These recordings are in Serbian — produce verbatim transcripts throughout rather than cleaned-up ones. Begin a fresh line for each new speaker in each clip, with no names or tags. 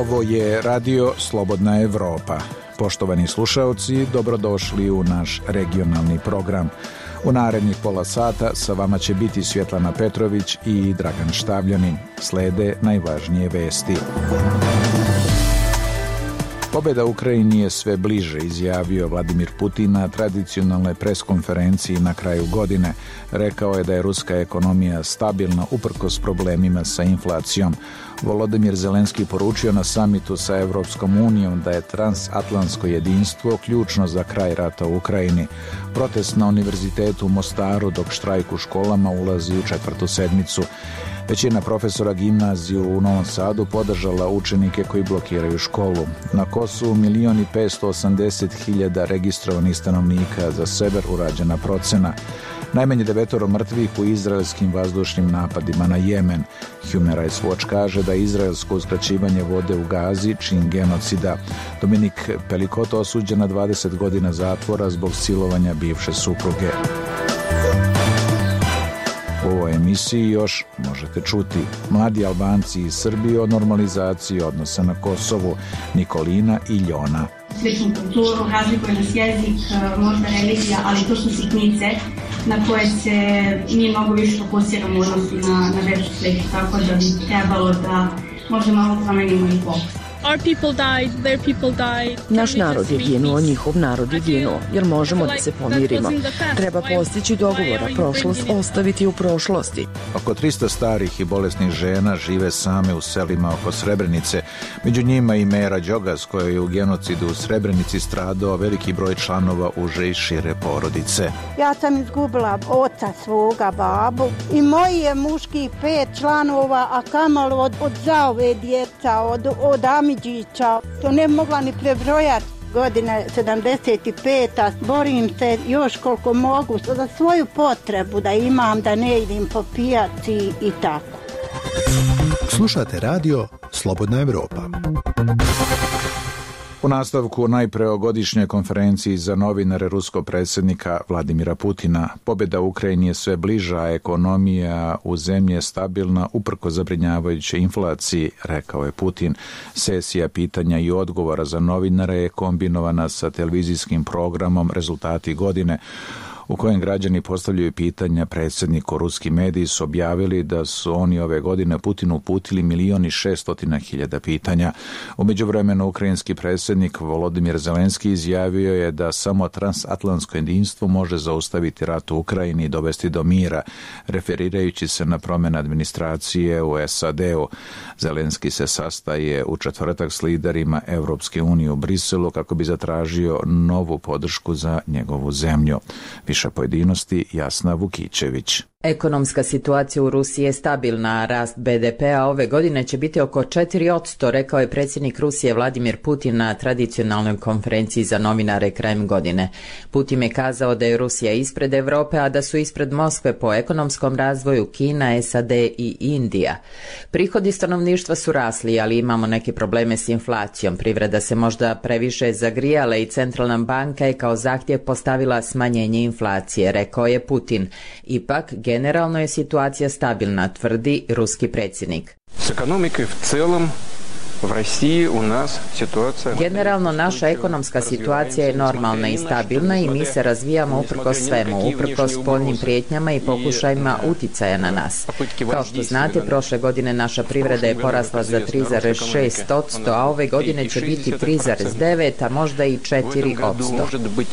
Ovo je Radio Slobodna Evropa. Poštovani slušaoci, dobrodošli u naš regionalni program. U narednih pola sata sa vama će biti Svjetlana Petrović i Dragan Štavljanin. Slede najvažnije vesti. Pobjeda Ukrajini je sve bliže, izjavio Vladimir Putin na tradicionalnoj preskonferenciji na kraju godine. Rekao je da je ruska ekonomija stabilna uprkos problemima sa inflacijom. Volodimir Zelenski poručio na samitu sa Evropskom unijom da je transatlantsko jedinstvo ključno za kraj rata u Ukrajini. Protest na Univerzitetu u Mostaru dok štrajk u školama ulazi u četvrtu sedmicu. Većina profesora gimnaziju u Novom Sadu podržala učenike koji blokiraju školu. Na Kosovu milion i petsto osamdeset hiljada registrovanih stanovnika, za sever urađena procena. Najmanje devetoro mrtvih u izraelskim vazdušnim napadima na Jemen. Human Rights Watch kaže da je izraelsko uskraćivanje vode u Gazi čin genocida. Dominik Pelikoto osuđen na dvadeset godina zatvora zbog silovanja bivše supruge. U ovoj emisiji još možete čuti mladi Albanci iz Srbije o normalizaciji odnosa na Kosovu, Nikolina i Ljona.
Sličnu kulturu, razlikuje nas jezik, možda religija, ali to su sitnice na koje se mi mnogo više fokusiramo u odnosu na, na veću sliku, tako da bi trebalo da možda malo promenimo i fokus.
Our people died, their people died.
Naš narod je ginuo, njihov narod je ginuo, jer možemo da se pomirimo. Treba postići dogovora, prošlost ostaviti u prošlosti.
Oko tristo starih i bolesnih žena žive same u selima oko Srebrenice. Među njima i Mera Đogas, koja je u genocidu u Srebrenici stradao veliki broj članova uže i šire porodice.
Ja sam izgubila oca svoga, babu, i moji je muški pet članova, a kamalo od, od zaove djeca, od, od Ami Đića. To ne mogla ni prebrojati. Godine sedamdeset pet. Borim se još koliko mogu za svoju potrebu da imam, da ne idem po pijaci i tako.
Slušate radio Slobodna Evropa.
U nastavku najpre o godišnjoj konferenciji za novinare ruskog predsjednika Vladimira Putina. Pobjeda u Ukrajini je sve bliža, a ekonomija u zemlji je stabilna uprkos zabrinjavajućoj inflaciji, rekao je Putin. Sesija pitanja i odgovora za novinare je kombinovana sa televizijskim programom Rezultati godine, u kojem građani postavljaju pitanja predsjedniku. Ruski mediji su objavili da su oni ove godine Putinu uputili milion i šeststotina hiljada pitanja. U međuvremenu ukrajinski predsjednik Volodimir Zelenski izjavio je da samo transatlantsko jedinstvo može zaustaviti rat u Ukrajini i dovesti do mira, referirajući se na promjene administracije u S A D-u. Zelenski se sastaje u četvrtak s liderima Evropske unije u Briselu kako bi zatražio novu podršku za njegovu zemlju. Više pojedinosti Jasna Vukićević.
Ekonomska situacija u Rusiji je stabilna, a rast B D P-a ove godine će biti oko četiri posto, rekao je predsjednik Rusije Vladimir Putin na tradicionalnoj konferenciji za novinare krajem godine. Putin je kazao da je Rusija ispred Europe, a da su ispred Moskve po ekonomskom razvoju Kina, S A D i Indija. Prihodi stanovništva su rasli, ali imamo neke probleme s inflacijom. Privreda se možda previše zagrijala i centralna banka je kao zahtjev postavila smanjenje inflacije, rekao je Putin. Ipak, generalno je situacija stabilna, tvrdi ruski predsjednik.
S ekonomikой v celom v Rusiji u nas situacija...
Generalno naša ekonomska situacija je normalna i stabilna i mi se razvijamo uprkos svemu, uprkos spoljnim prijetnjama i pokušajima uticaja na nas. Kao što znate, prošle godine naša privreda je porasla za tri zarez šest posto, a ove godine će biti tri zarez devet, a možda i četiri posto.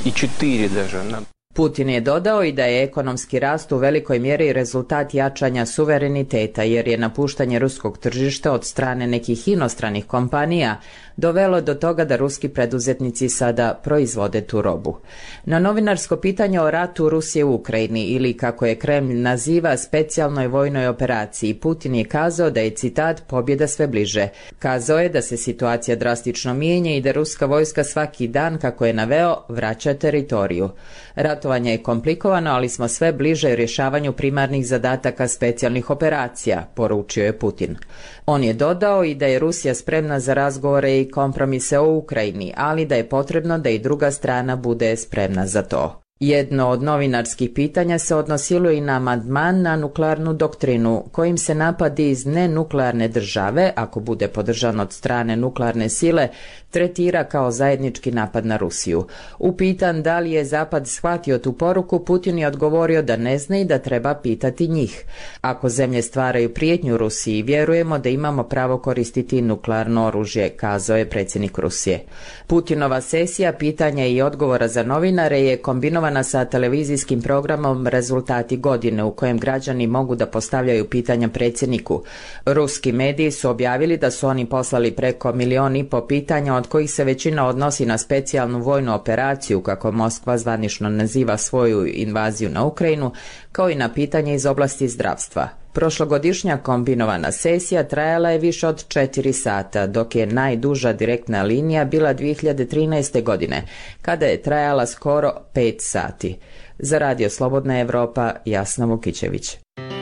Putin je dodao i da je ekonomski rast u velikoj mjeri rezultat jačanja suvereniteta, jer je napuštanje ruskog tržišta od strane nekih inostranih kompanija dovelo do toga da ruski preduzetnici sada proizvode tu robu. Na novinarsko pitanje o ratu Rusije u Ukrajini, ili kako je Kremlj naziva specijalnoj vojnoj operaciji, Putin je kazao da je, citat, pobjeda sve bliže. Kazao je da se situacija drastično mijenja i da ruska vojska svaki dan, kako je naveo, vraća teritoriju. Ratovanje je komplikovano, ali smo sve bliže rješavanju primarnih zadataka specijalnih operacija, poručio je Putin. On je dodao i da je Rusija spremna za razgovore i kompromise o Ukrajini, ali da je potrebno da i druga strana bude spremna za to. Jedno od novinarskih pitanja se odnosilo i na amandman na nuklearnu doktrinu, kojim se napadi iz nenuklearne države, ako bude podržan od strane nuklearne sile, tretira kao zajednički napad na Rusiju. Upitan da li je Zapad shvatio tu poruku, Putin je odgovorio da ne zna i da treba pitati njih. Ako zemlje stvaraju prijetnju Rusiji, vjerujemo da imamo pravo koristiti nuklearno oružje, kazao je predsjednik Rusije. Putinova sesija pitanja i odgovora za novinare je kombinovana sa televizijskim programom Rezultati godine, u kojem građani mogu da postavljaju pitanja predsjedniku. Ruski mediji su objavili da su oni poslali preko milion i po pitanja, od kojih se većina odnosi na specijalnu vojnu operaciju, kako Moskva zvanično naziva svoju invaziju na Ukrajinu, kao i na pitanje iz oblasti zdravstva. Prošlogodišnja kombinovana sesija trajala je više od četiri sata, dok je najduža direktna linija bila dvije hiljade trinaeste. godine, kada je trajala skoro pet sati. Za Radio Slobodna Evropa, Jasna Vukićević.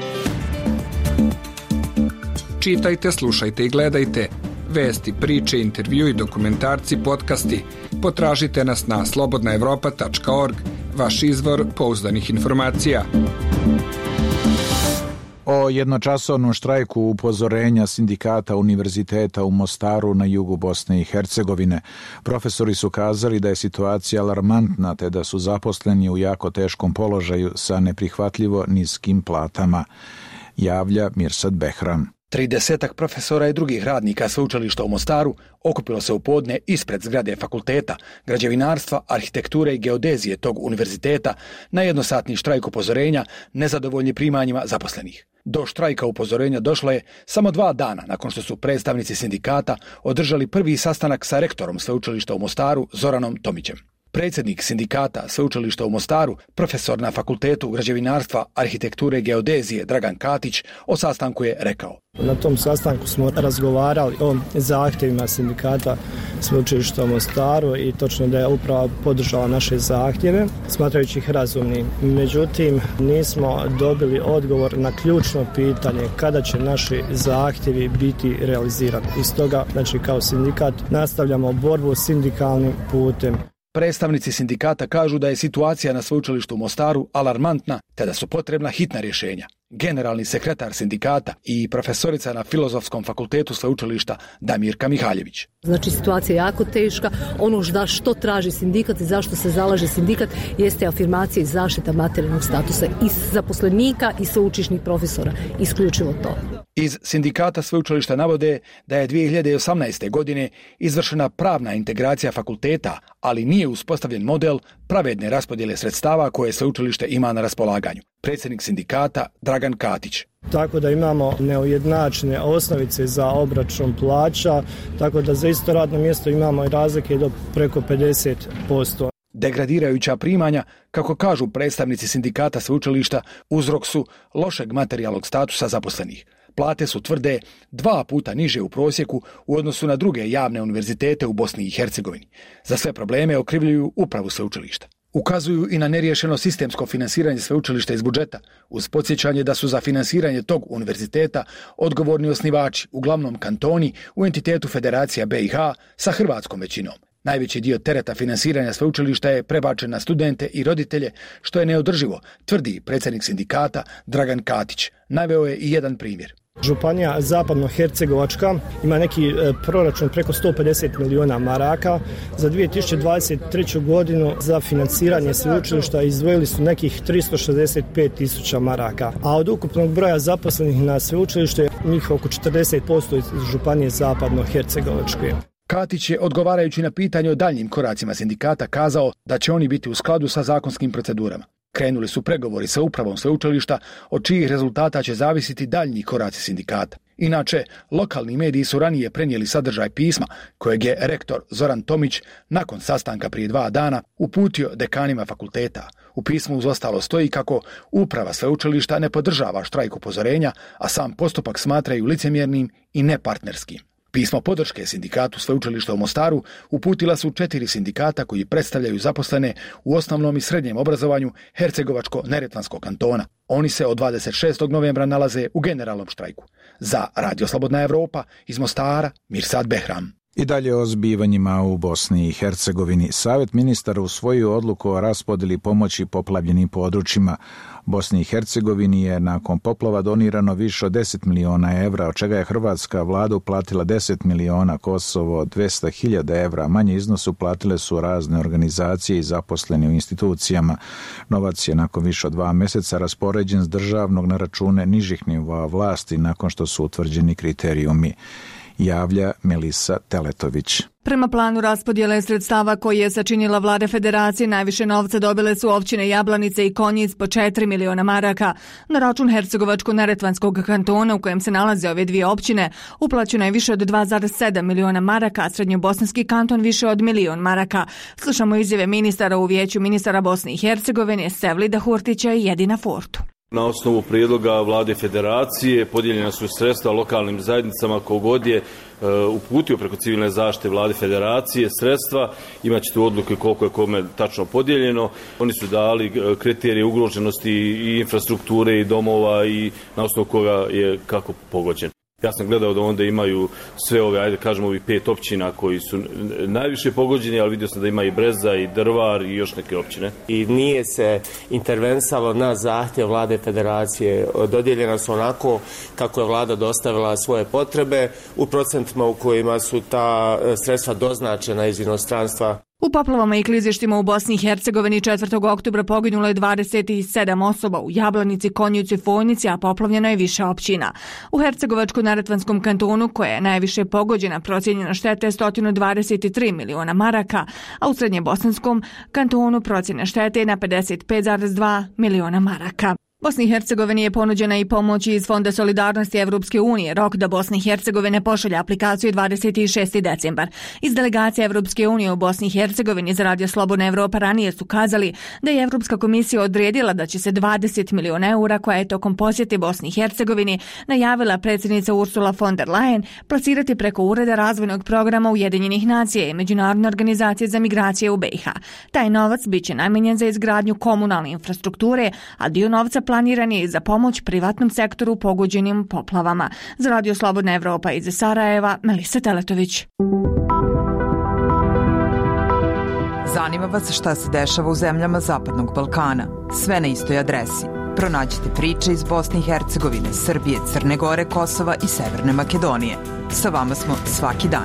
Čitajte, slušajte i gledajte. Vesti, priče, intervju i dokumentarci, podcasti. Potražite nas na slobodna evropa tačka org, vaš izvor pouzdanih informacija.
O jednočasovnom štrajku upozorenja sindikata univerziteta u Mostaru na jugu Bosne i Hercegovine. Profesori su kazali da je situacija alarmantna te da su zaposleni u jako teškom položaju sa neprihvatljivo niskim platama, javlja Mirsad Behram.
Tridesetak profesora i drugih radnika sveučilišta u Mostaru okupilo se u podne ispred zgrade fakulteta građevinarstva, arhitekture i geodezije tog univerziteta na jednosatni štrajk upozorenja nezadovoljni primanjima zaposlenih. Do štrajka upozorenja došlo je samo dva dana nakon što su predstavnici sindikata održali prvi sastanak sa rektorom sveučilišta u Mostaru Zoranom Tomićem. Predsjednik sindikata sveučilišta u Mostaru, profesor na fakultetu građevinarstva, arhitekture i geodezije Dragan Katić o sastanku je rekao:
Na tom sastanku smo razgovarali o zahtjevima sindikata sveučilišta u Mostaru i točno da je uprava podržala naše zahtjeve, smatrajući ih razumnim. Međutim, nismo dobili odgovor na ključno pitanje kada će naši zahtjevi biti realizirani. I stoga, znači kao sindikat, nastavljamo borbu sindikalnim putem.
Predstavnici sindikata kažu da je situacija na sveučilištu u Mostaru alarmantna te da su potrebna hitna rješenja. Generalni sekretar sindikata i profesorica na Filozofskom fakultetu sveučilišta Damirka Mihaljević.
Znači situacija je jako teška. Ono da što traži sindikat i zašto se zalaže sindikat jeste afirmacija i zaštita materijalnog statusa i zaposlenika i sveučilišnih profesora. Isključivo to.
Iz sindikata sveučilišta navode da je dvije hiljade osamnaeste. godine izvršena pravna integracija fakulteta, ali nije uspostavljen model pravedne raspodjele sredstava koje sveučilište ima na raspolaganju. Predsjednik sindikata Dragan Katić.
Tako da imamo neujednačene osnovice za obračun plaća, tako da za isto radno mjesto imamo i razlike do preko pedeset posto.
Degradirajuća primanja, kako kažu predstavnici sindikata sveučilišta, uzrok su lošeg materijalnog statusa zaposlenih. Plate su tvrde dva puta niže u prosjeku u odnosu na druge javne univerzitete u Bosni i Hercegovini. Za sve probleme okrivljuju upravu sveučilišta. Ukazuju i na neriješeno sistemsko finansiranje sveučilišta iz budžeta, uz podsjećanje da su za finansiranje tog univerziteta odgovorni osnivači, uglavnom kantoni, u entitetu Federacija B i H sa hrvatskom većinom. Najveći dio tereta finansiranja sveučilišta je prebačen na studente i roditelje, što je neodrživo, tvrdi predsjednik sindikata Dragan Katić. Naveo je i jedan primjer.
Županija Zapadno-Hercegovačka ima neki e, proračun preko sto pedeset miliona maraka. Za dvije tisuće dvadeset treću. godinu za financiranje sveučilišta izdvojili su nekih tristo šezdeset pet tisuća maraka. A od ukupnog broja zaposlenih na sveučilište njih oko četrdeset posto iz Županije Zapadno-Hercegovačke.
Katić je, odgovarajući na pitanje o daljnjim koracima sindikata, kazao da će oni biti u skladu sa zakonskim procedurama. Krenuli su pregovori sa upravom sveučilišta, od čijih rezultata će zavisiti daljnji koraci sindikata. Inače, lokalni mediji su ranije prenijeli sadržaj pisma kojeg je rektor Zoran Tomić nakon sastanka prije dva dana uputio dekanima fakulteta. U pismu uz ostalo stoji kako uprava sveučilišta ne podržava štrajk upozorenja, a sam postupak smatraju licemjernim i nepartnerskim. Pismo podrške sindikatu sveučilišta u Mostaru uputila su četiri sindikata koji predstavljaju zaposlene u osnovnom i srednjem obrazovanju Hercegovačko-Neretvanskog kantona. Oni se od dvadeset šestog novembra nalaze u generalnom štrajku. Za Radio Slobodna Evropa iz Mostara, Mirsad Behram.
I dalje o zbivanjima u Bosni i Hercegovini. Savjet ministara usvojio odluku o raspodjeli pomoći poplavljenim područjima. Bosni i Hercegovini je nakon poplava donirano više od deset miliona evra, od čega je hrvatska vlada uplatila deset miliona, Kosovo dvesta hiljada evra. Manje iznos uplatile su razne organizacije i zaposleni u institucijama. Novac je nakon više od dva mjeseca raspoređen s državnog na račune nižih nivoa vlasti nakon što su utvrđeni kriterijumi, javlja Melisa Teletović.
Prema planu raspodjele sredstava koji je sačinila vlada federacije, najviše novca dobile su općine Jablanice i Konjic po četiri miliona maraka. Na račun Hercegovačko-neretvanskog kantona u kojem se nalaze ove dvije općine uplaćeno je više od dva zarez sedam miliona maraka, a srednjobosanski kanton više od milion maraka. Slušamo izjave ministara u vijeću ministara Bosne i Hercegovine, Sevlida Hurtića i Jedina Fortu.
Na osnovu prijedloga vlade federacije podijeljena su sredstva lokalnim zajednicama kogod je uh, uputio preko civilne zaštite vlade federacije sredstva. Imat ćete odluke koliko je kome tačno podijeljeno. Oni su dali kriterije ugroženosti i infrastrukture i domova i na osnovu koga je kako pogođen. Ja sam gledao da onda imaju sve ove, ajde kažemo, ovih pet općina koji su najviše pogođeni, ali vidio sam da ima i Breza i Drvar i još neke općine.
I nije se intervensalo na zahtjev vlade federacije. Dodijeljena su onako kako je vlada dostavila svoje potrebe u procentima u kojima su ta sredstva doznačena iz inostranstva.
U poplavama i klizištima u Bosni i Hercegovini četvrtog oktobra poginulo je dvadeset sedam osoba, u Jablanici, Konjicu i Fojnici, a poplavljeno je više općina. U Hercegovačko-neretvanskom kantonu, koja je najviše pogođena, procijenjena šteta je sto dvadeset tri miliona maraka, a u Srednjebosanskom kantonu procjena štete je na pedeset pet zarez dva miliona maraka. Bosni i Hercegovini je ponuđena i pomoć iz Fonda solidarnosti Evropske unije. Rok da Bosna i Hercegovina pošalje aplikaciju je dvadeset šesti decembar. Iz delegacije Evropske unije u Bosni i Hercegovini za Radio Slobodna Evropa ranije su kazali da je Evropska komisija odredila da će se dvadeset miliona eura, koja je tokom posjete Bosni i Hercegovini najavila predsjednica Ursula von der Leyen, plasirati preko Ureda razvojnog programa Ujedinjenih nacija i Međunarodne organizacije za migracije u B i H. Taj novac bit će namijenjen za izgradnju komunalne infrastrukture, a dio novca planiran je za pomoć privatnom sektoru pogođenim poplavama. Za Radio Slobodna Evropa iz Sarajeva, Melisa Teletović.
Zanima vas šta se dešava u zemljama Zapadnog Balkana? Sve na istoj adresi. Pronađite priče iz Bosne i Hercegovine, Srbije, Crne Gore, Kosova i Severne Makedonije. Sa vama smo svaki dan.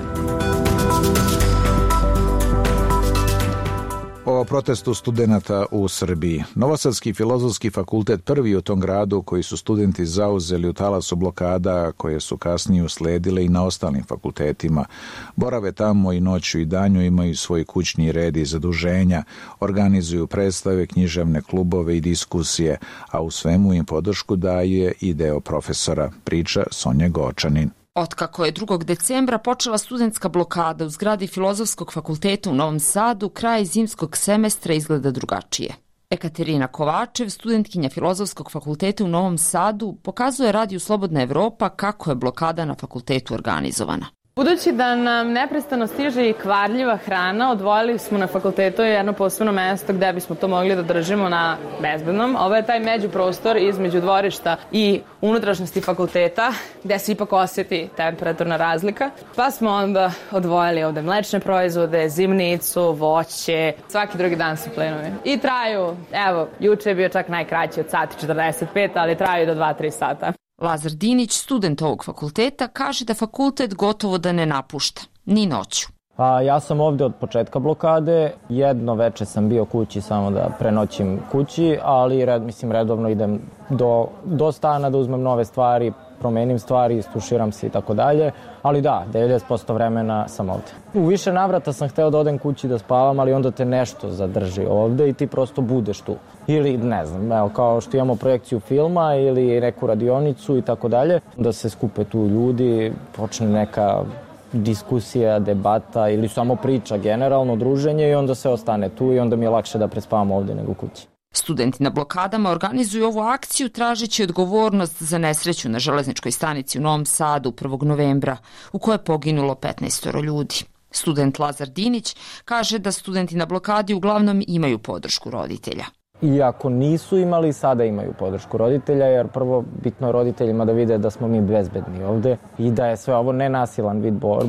O protestu studenata u Srbiji. Novosadski filozofski fakultet, prvi u tom gradu koji su studenti zauzeli u talasu blokada koje su kasnije usledile i na ostalim fakultetima. Borave tamo i noću i danju, imaju svoj kućni red i zaduženja, organizuju predstave, književne klubove i diskusije, a u svemu im podršku daje i deo profesora, priča Sonja Gočanin.
Otkako je drugog decembra počela studentska blokada u zgradi Filozofskog fakulteta u Novom Sadu, kraj zimskog semestra izgleda drugačije. Ekaterina Kovačev, studentkinja Filozofskog fakulteta u Novom Sadu, pokazuje Radiju Slobodna Evropa kako je blokada na fakultetu organizovana.
Budući da nam neprestano stiže i kvarljiva hrana, odvojili smo na fakultetu jedno posebno mesto gde bismo to mogli da držimo na bezbednom. Ovo je taj međuprostor između dvorišta i unutrašnjosti fakulteta, gde se ipak osjeti temperaturna razlika. Pa smo onda odvojili ovde mlečne proizvode, zimnicu, voće, svaki drugi dan su plenovi. I traju, evo, juče je bio čak najkraći od sati četrdeset pet, ali traju do dva do tri sata.
Lazar Dinić, student ovog fakulteta, kaže da fakultet gotovo da ne napušta, ni noću.
A, ja sam ovde od početka blokade, jedno veče sam bio kući samo da prenoćim kući, ali red, mislim, redovno idem do, do stana da uzmem nove stvari, promenim stvari, istuširam se i tako dalje, ali da, devedeset posto vremena sam ovde. U više navrata sam hteo da odem kući da spavam, ali onda te nešto zadrži ovde i ti prosto budeš tu. Ili, ne znam, evo, kao što imamo projekciju filma ili neku radionicu i tako dalje, da se skupe tu ljudi, počne neka diskusija, debata ili samo priča, generalno druženje i onda se ostane tu i onda mi je lakše da prespavam ovde nego kući.
Studenti na blokadama organizuju ovu akciju tražeći odgovornost za nesreću na železničkoj stanici u Novom Sadu prvog novembra, u kojoj je poginulo petnaest ljudi. Student Lazar Dinić kaže da studenti na blokadi uglavnom imaju podršku roditelja.
I ako nisu imali, sada imaju podršku roditelja, jer prvo bitno je roditeljima da vide da smo mi bezbedni ovde i da je sve ovo nenasilan vid borbe.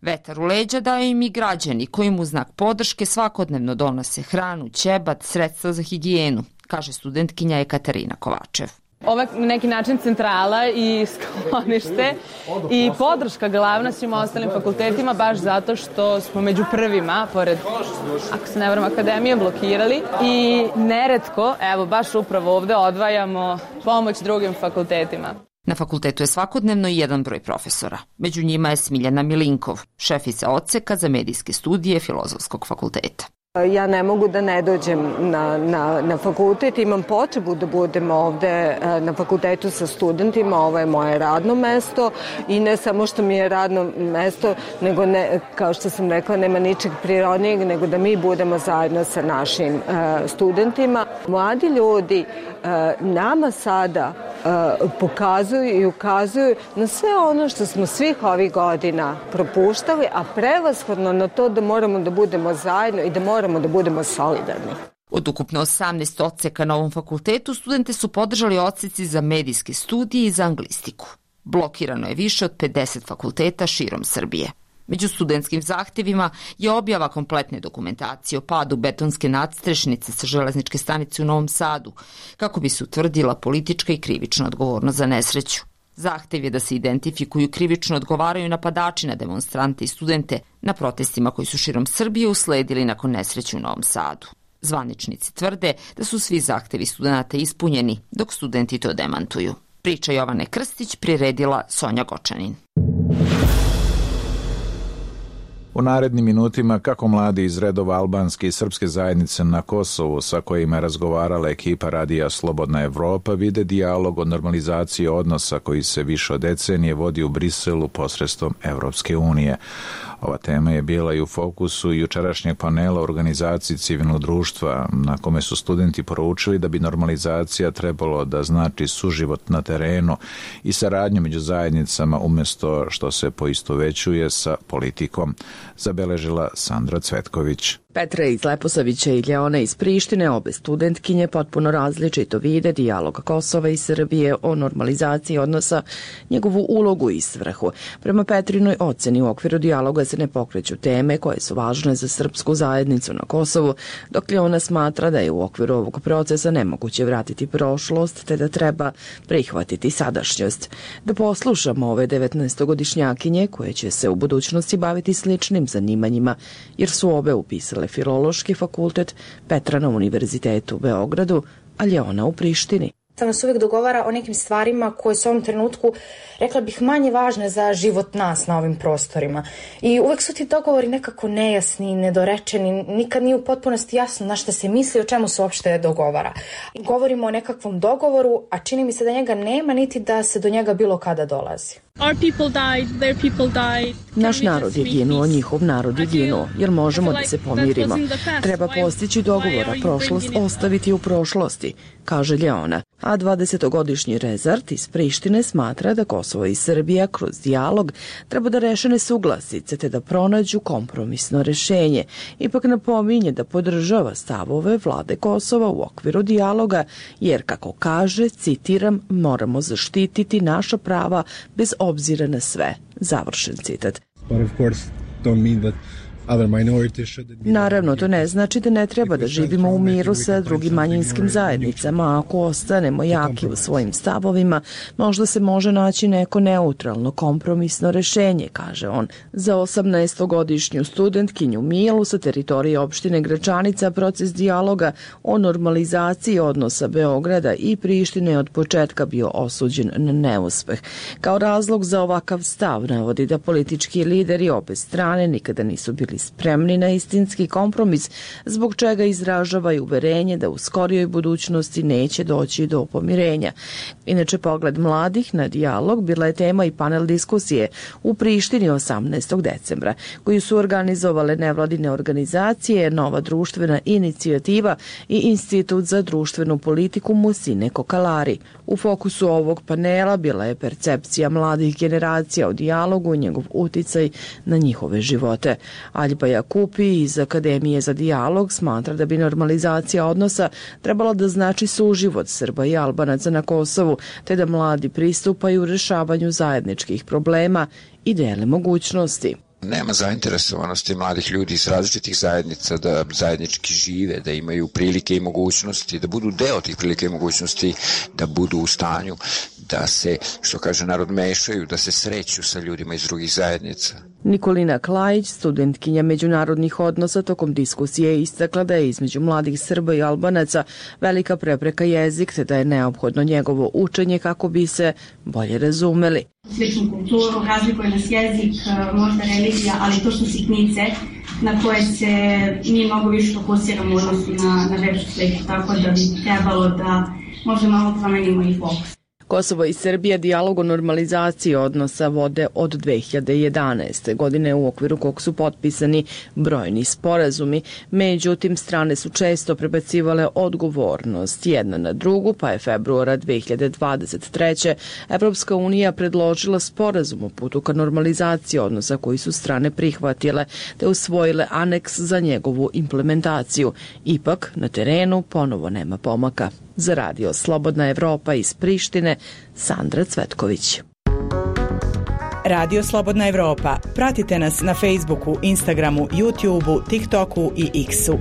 Vetar u leđa daju im i građani koji mu znak podrške svakodnevno donose hranu, ćebat, sredstva za higijenu, kaže studentkinja Ekaterina Kovačev.
Ovo je na neki način centrala i sklonište i podrška glavna svim ostalim fakultetima baš zato što smo među prvima, pored, ako se ne varam, akademije blokirali i neretko, evo baš upravo ovde odvajamo pomoć drugim fakultetima.
Na fakultetu je svakodnevno i jedan broj profesora. Među njima je Smiljana Milinkov, šefica odseka za medijske studije Filozofskog fakulteta.
Ja ne mogu da ne dođem na, na, na fakultet, imam potrebu da budem ovde na fakultetu sa studentima, ovo je moje radno mesto i ne samo što mi je radno mesto, nego ne, kao što sam rekla, nema ničeg prirodnijeg nego da mi budemo zajedno sa našim uh, studentima. Mladi ljudi uh, nama sada uh, pokazuju i ukazuju na sve ono što smo svih ovih godina propuštali, a prevashodno na to da moramo da budemo zajedno i da moramo da budemo solidarni.
Od ukupno osamnaest odseka na ovom fakultetu studente su podržali odseci za medijske studije i za anglistiku. Blokirano je više od pedeset fakulteta širom Srbije. Među studentskim zahtevima je objava kompletne dokumentacije o padu betonske nadstrešnice sa železničke stanice u Novom Sadu, kako bi se utvrdila politička i krivična odgovornost za nesreću. Zahtev je da se identifikuju krivično odgovaraju napadači na demonstrante i studente na protestima koji su širom Srbije usledili nakon nesreće u Novom Sadu. Zvaničnici tvrde da su svi zahtevi studenata ispunjeni, dok studenti to demantuju. Priča Jovane Krstić priredila Sonja Gočanin.
U narednim minutima kako mladi iz redova albanske i srpske zajednice na Kosovu sa kojima je razgovarala ekipa radija Slobodna Evropa vide dijalog o normalizaciji odnosa koji se više od decenije vodi u Briselu posredstvom Evropske unije. Ova tema je bila i u fokusu jučerašnjeg panela organizaciji civilnog društva na kome su studenti poručili da bi normalizacija trebalo da znači suživot na terenu i saradnju među zajednicama umjesto što se poistovećuje sa politikom, zabeležila Sandra Cvetković.
Petra iz Leposavića i Ljeona iz Prištine, obe studentkinje, potpuno različito vide dijalog Kosova i Srbije o normalizaciji odnosa, njegovu ulogu i svrhu. Prema Petrinoj oceni u okviru dijaloga se ne pokreću teme koje su važne za srpsku zajednicu na Kosovu, dok Ljeona smatra da je u okviru ovog procesa nemoguće vratiti prošlost te da treba prihvatiti sadašnjost. Da poslušamo ove devetnaestogodišnjakinje koje će se u budućnosti baviti sličnim zanimanjima, jer su obe upisale Filološki fakultet, Petra na Univerzitetu u Beogradu, a Ljeona u Prištini.
Tamo se uvijek dogovara o nekim stvarima koje su u ovom trenutku, rekla bih, manje važne za život nas na ovim prostorima. I uvijek su ti dogovori nekako nejasni, nedorečeni, nikad nije u potpunosti jasno na šta se misli, o čemu se uopšte dogovara. Govorimo o nekakvom dogovoru, a čini mi se da njega nema, niti da se do njega bilo kada dolazi.
Our people died, their people died.
Naš narod je ginuo, njihov narod je ginuo, jer možemo da se pomirimo. Treba postići dogovora, prošlost ostaviti u prošlosti, kaže Ljeona. A dvadesetogodišnji Rezart iz Prištine smatra da Kosovo i Srbija kroz dijalog treba da reše nesuglasice te da pronađu kompromisno rešenje. Ipak napominje da podržava stavove vlade Kosova u okviru dijaloga, jer kako kaže, citiram, moramo zaštititi naša prava bez obzira na sve. Završen citat. Naravno, to ne znači da ne treba da živimo u miru sa drugim manjinskim zajednicama. Ako ostanemo jaki u svojim stavovima, možda se može naći neko neutralno kompromisno rešenje, kaže on. Za osamnaestogodišnju studentkinju Milu sa teritorije opštine Gračanica proces dijaloga o normalizaciji odnosa Beograda i Prištine je od početka bio osuđen na neuspeh. Kao razlog za ovakav stav navodi da politički lideri obe strane nikada nisu bili spremni na istinski kompromis, zbog čega izražava i uverenje da u skorijoj budućnosti neće doći do pomirenja. Inače, pogled mladih na dijalog bila je tema i panel diskusije u Prištini osamnaestog decembra, koju su organizovale nevladine organizacije, Nova društvena inicijativa i Institut za društvenu politiku Musine Kokalari. U fokusu ovog panela bila je percepcija mladih generacija o dijalogu i njegov uticaj na njihove živote. Aljba Jakupi iz Akademije za dijalog smatra da bi normalizacija odnosa trebala da znači suživot Srba i Albanaca na Kosovu, te da mladi pristupaju rešavanju zajedničkih problema i dele mogućnosti.
Nema zainteresovanosti mladih ljudi iz različitih zajednica da zajednički žive, da imaju prilike i mogućnosti, da budu deo tih prilike i mogućnosti, da budu u stanju da se, što kaže narod, mešaju, da se sreću sa ljudima iz drugih zajednica.
Nikolina Klajić, studentkinja međunarodnih odnosa, tokom diskusije istakla da je između mladih Srba i Albanaca velika prepreka jezik, te da je neophodno njegovo učenje kako bi se bolje razumeli.
Sličnu kulturu, razlikuje nas jezik, možda religija, ali to su sitnice na koje se mi mnogo više fokusiramo u odnosu na, na reč sliku, tako da bi trebalo da možda malo promenimo i fokus.
Kosovo i Srbija dijalog o normalizaciji odnosa vode od dve hiljade jedanaeste. godine u okviru kog su potpisani brojni sporazumi. Međutim, strane su često prebacivale odgovornost jedna na drugu, pa je februara dve hiljade dvadeset treće. Evropska unija predložila sporazum o putu ka normalizaciji odnosa koji su strane prihvatile te usvojile aneks za njegovu implementaciju. Ipak, na terenu ponovo nema pomaka. Za radio Slobodna Evropa iz Prištine, Sandra Cvetković.
Radio Slobodna Evropa. Pratite nas na Facebooku, Instagramu, YouTubeu, TikToku i X-u.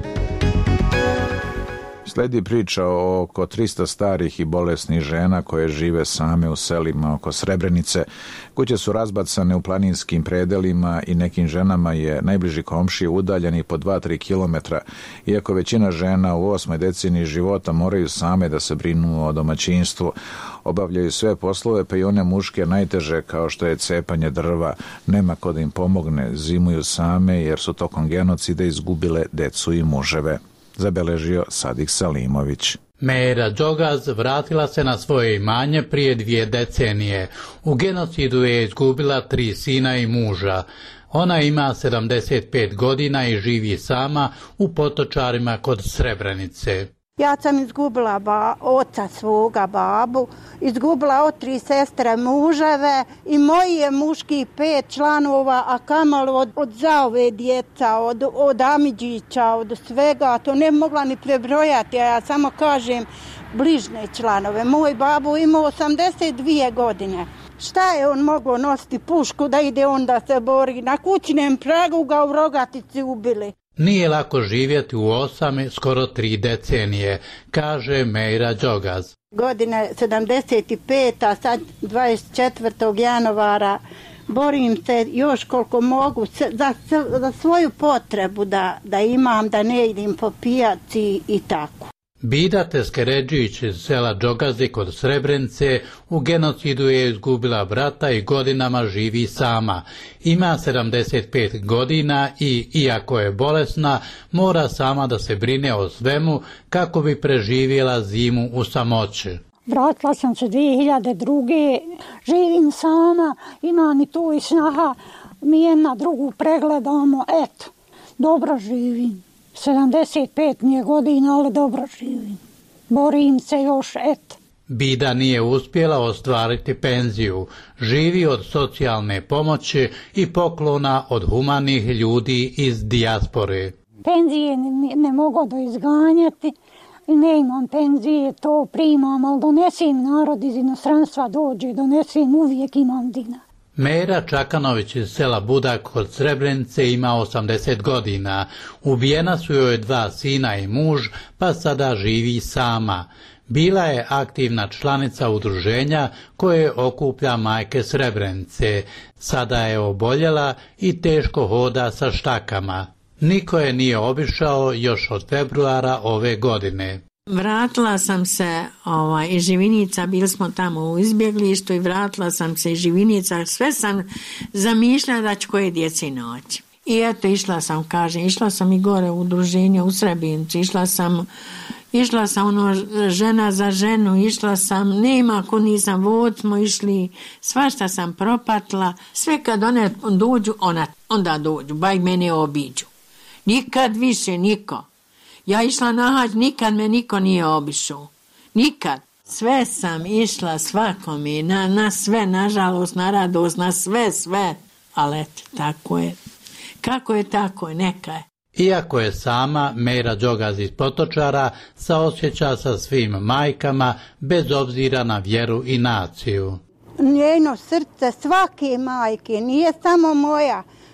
Sledi priča o oko trista starih i bolesnih žena koje žive same u selima oko Srebrenice. Kuće su razbacane u planinskim predelima i nekim ženama je najbliži komšije udaljeni po dva do tri kilometra, iako većina žena u osmoj deceniji života moraju same da se brinu o domaćinstvu. Obavljaju sve poslove, pa i one muške najteže kao što je cepanje drva. Nema ko da im pomogne, zimuju same jer su tokom genocida izgubile decu i muževe. Zabeležio Sadik Salimović.
Meira Đogaz vratila se na svoje imanje prije dvije decenije. U genocidu je izgubila tri sina i muža. Ona ima sedamdeset pet godina i živi sama u Potočarima kod Srebrenice.
Ja sam izgubila ba, oca svoga, babu, izgubila od tri sestre muževe i moji je muški pet članova, a kamalo od, od zaove djeca, od, od Amidžića, od svega, to ne mogla ni prebrojati, a ja samo kažem bližne članove. Moj babu imao osamdeset dvije godine. Šta je on mogao nositi pušku da ide on da se bori? Na kućnem pragu ga u Rogatici ubili.
Nije lako živjeti u osam, skoro tri decenije, kaže Meira Đogaz.
Godine sedamdeset pet, a sad dvadeset četvrtog januara borim se još koliko mogu za, za svoju potrebu da, da imam, da ne idem po pijaci i tako.
Bida Teskeredžić iz sela Đogazi kod Srebrenice u genocidu je izgubila brata i godinama živi sama. Ima sedamdeset pet godina i, iako je bolesna, mora sama da se brine o svemu kako bi preživjela zimu u samoći.
Vratila sam se dvije hiljade druge. Živim sama, imam i tu i snaha, mi jedna drugu pregledamo, eto, dobro živim. sedamdeset pet mi je godina, ali dobro živim. Borim se još, eto.
Bida nije uspjela ostvariti penziju. Živi od socijalne pomoći i poklona od humanih ljudi iz dijaspore.
Penzije ne, ne mogu da izganjati. Ne imam penzije, to primam, ali donesim narod iz inostranstva dođe, donesim, uvijek imam dinar.
Meira Čakanović iz sela Budak kod Srebrenice ima osamdeset godina. Ubijena su joj dva sina i muž, pa sada živi sama. Bila je aktivna članica udruženja koje okuplja majke Srebrenice. Sada je oboljela i teško hoda sa štakama. Niko je nije obišao još od februara ove godine.
Vratila sam se ovaj, iz Živinica, bili smo tamo u izbjeglištu i vratila sam se iz Živinica, sve sam zamišljala da ću koje djeci naći. I eto, išla sam, kažem, išla sam i gore u udruženje u Srebrenici, išla sam, išla sam ono žena za ženu, išla sam, nema ako nisam, vod smo išli, svašta sam propatila, sve kad one dođu, ona, onda dođu, baj mene obiđu. Nikad više niko. Ja išla na hađ, nikad me niko nije obišao. Nikad. Sve sam išla svakome, na, na sve, nažalost, na radost, na sve, sve. Ali eto, tako je. Kako je, tako je, neka je.
Iako je sama, Meira Đogaz iz Potočara saosjeća sa svim majkama, bez obzira na vjeru i naciju.
Njeno srce svake majke, nije samo moja,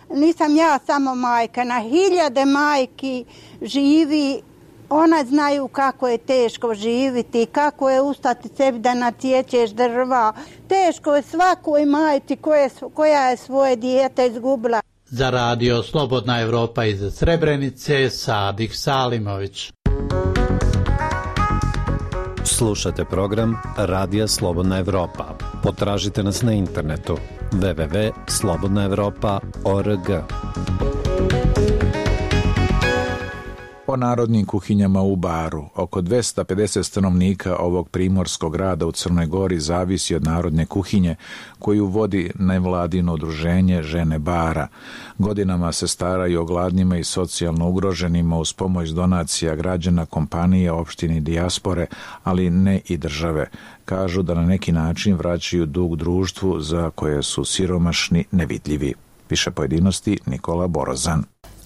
nisam ja samo majka, na hiljade majki živi. Ona znaju kako je teško živiti, kako je ustati sebi da nacijećeš drva. Teško je svakoj majci koja, koja je svoje dijete izgubila.
Za radio Slobodna Evropa iz Srebrenice, Sadik Salimović.
Slušate program Radija Slobodna Evropa. Potražite nas na internetu w w w tačka slobodna evropa tačka org.
O narodnim kuhinjama u Baru. Oko dvesta pedeset stanovnika ovog primorskog grada u Crnoj Gori zavisi od narodne kuhinje koju vodi nevladino udruženje Žene Bara. Godinama se staraju o gladnima i socijalno ugroženima uz pomoć donacija građana, kompanije, opštine i dijaspore, ali ne i države. Kažu da na neki način vraćaju dug društvu za koje su siromašni nevidljivi. Više pojedinosti Nikola Borozan.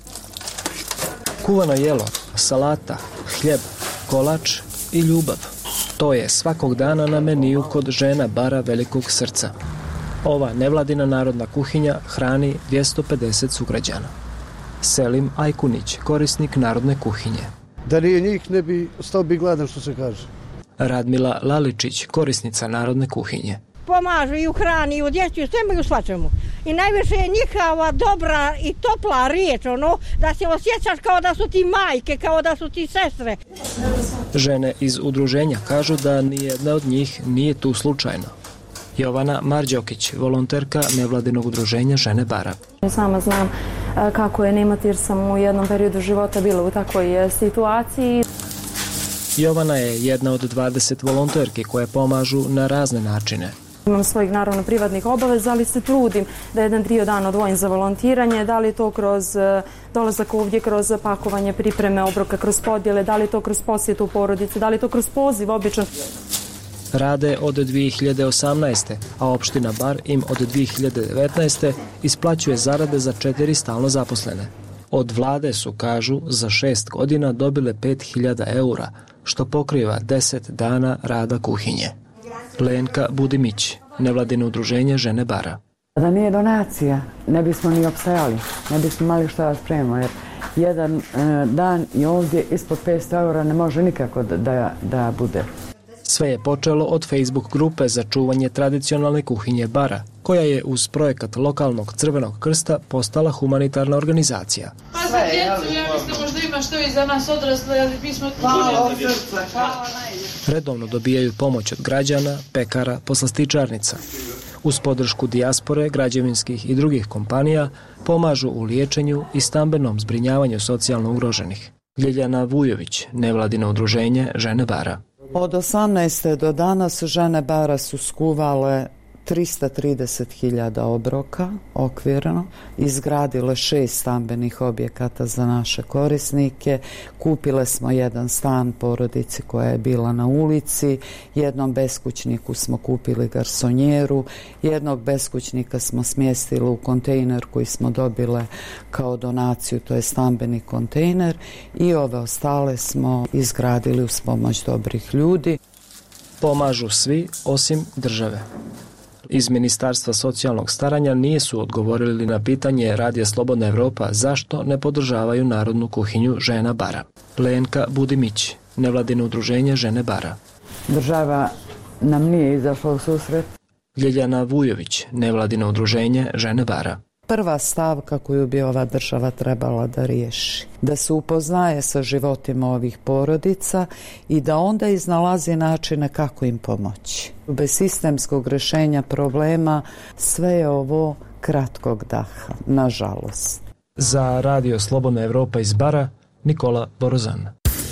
Kuvano jelo, salata, hljeb, kolač i ljubav. To je svakog dana na meniju kod Žena Bara Velikog Srca. Ova nevladina narodna kuhinja hrani dvjesto pedeset sugrađana. Selim Ajkunić, korisnik narodne kuhinje.
Da nije njih, ne bi stao bi gladan, što se kaže.
Radmila Laličić, korisnica narodne kuhinje.
Pomažu i u hrani, i u djeci, i u svemu i u svačemu. I najviše je njihova dobra i topla riječ, ono, da se osjećaš kao da su ti majke, kao da su ti sestre.
Žene iz udruženja kažu da nijedna od njih nije tu slučajno. Jovana Marđokić, volonterka nevladinog udruženja Žene Bara.
Sama znam kako je nemati jer sam u jednom periodu života bila u takvoj situaciji.
Jovana je jedna od dvadeset volonterki koje pomažu na razne načine.
Imam svojih naravno privatnih obaveza, ali se trudim da jedan dio dana odvojim za volontiranje, da li to kroz dolazak ovdje, kroz pakovanje, pripreme obroka, kroz podjele, da li to kroz posjetu porodice, da li to kroz poziv obično.
Rade od dvije hiljade osamnaeste. a opština Bar im od dvije hiljade devetnaeste. isplaćuje zarade za četiri stalno zaposlene. Od vlade su, kažu, za šest godina dobile pet hiljada eura, što pokriva deset dana rada kuhinje. Lenka Budimić, nevladino udruženje Žene Bara.
Da nije donacija, ne bismo ni opstajali, ne bismo imali šta da spremimo, jer jedan e, dan i ovdje ispod petsto eura ne može nikako da, da, da bude.
Sve je počelo od Facebook grupe za čuvanje tradicionalne kuhinje Bara, koja je uz projekat lokalnog Crvenog krsta postala humanitarna organizacija.
Pa za djecu, ja mislim možda ima što i za nas odrasle, ali mi smo... Hvala, hvala.
Redovno dobijaju pomoć od građana, pekara, poslastičarnica. Uz podršku dijaspore, građevinskih i drugih kompanija pomažu u liječenju i stambenom zbrinjavanju socijalno ugroženih. Ljiljana Vujović, nevladino udruženje Žene Bara.
Od osamnaeste do danas Žene Bara su skuvale trista trideset hiljada obroka okvirno, izgradile šest stambenih objekata za naše korisnike, kupile smo jedan stan porodici koja je bila na ulici, jednom beskućniku smo kupili garsonjeru, jednog beskućnika smo smjestili u kontejner koji smo dobile kao donaciju, to je stambeni kontejner, i ove ostale smo izgradili uz pomoć dobrih ljudi.
Pomažu svi osim države. Iz Ministarstva socijalnog staranja nisu odgovorili na pitanje Radija Slobodna Evropa zašto ne podržavaju narodnu kuhinju Žena Bara. Lenka Budimić, nevladino udruženje Žene Bara.
Država nam nije izašla u susret.
Ljiljana Vujović, nevladino udruženje Žene Bara.
Prva stavka koju bi ova država trebala da riješi, da se upoznaje sa životima ovih porodica i da onda iznalazi načine kako im pomoći. Bez sistemskog rješenja problema sve je ovo kratkog daha, nažalost.
Za Radio Slobodna Evropa iz Bara, Nikola Borozan.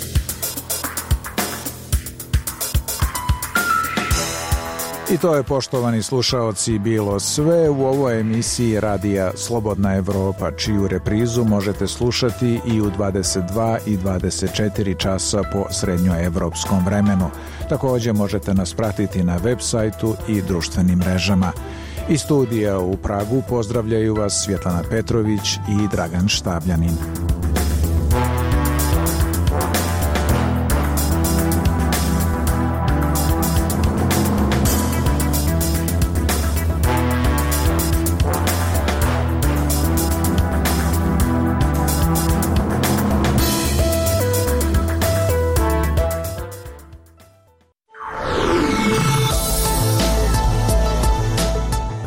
I to je, poštovani slušaoci, bilo sve u ovoj emisiji Radija Slobodna Evropa, čiju reprizu možete slušati i u dvadeset dva i dvadeset četiri časa po srednjoevropskom vremenu. Također možete nas pratiti na web sajtu i društvenim mrežama. Iz studija u Pragu pozdravljaju vas Svjetlana Petrović i Dragan Štabljanin.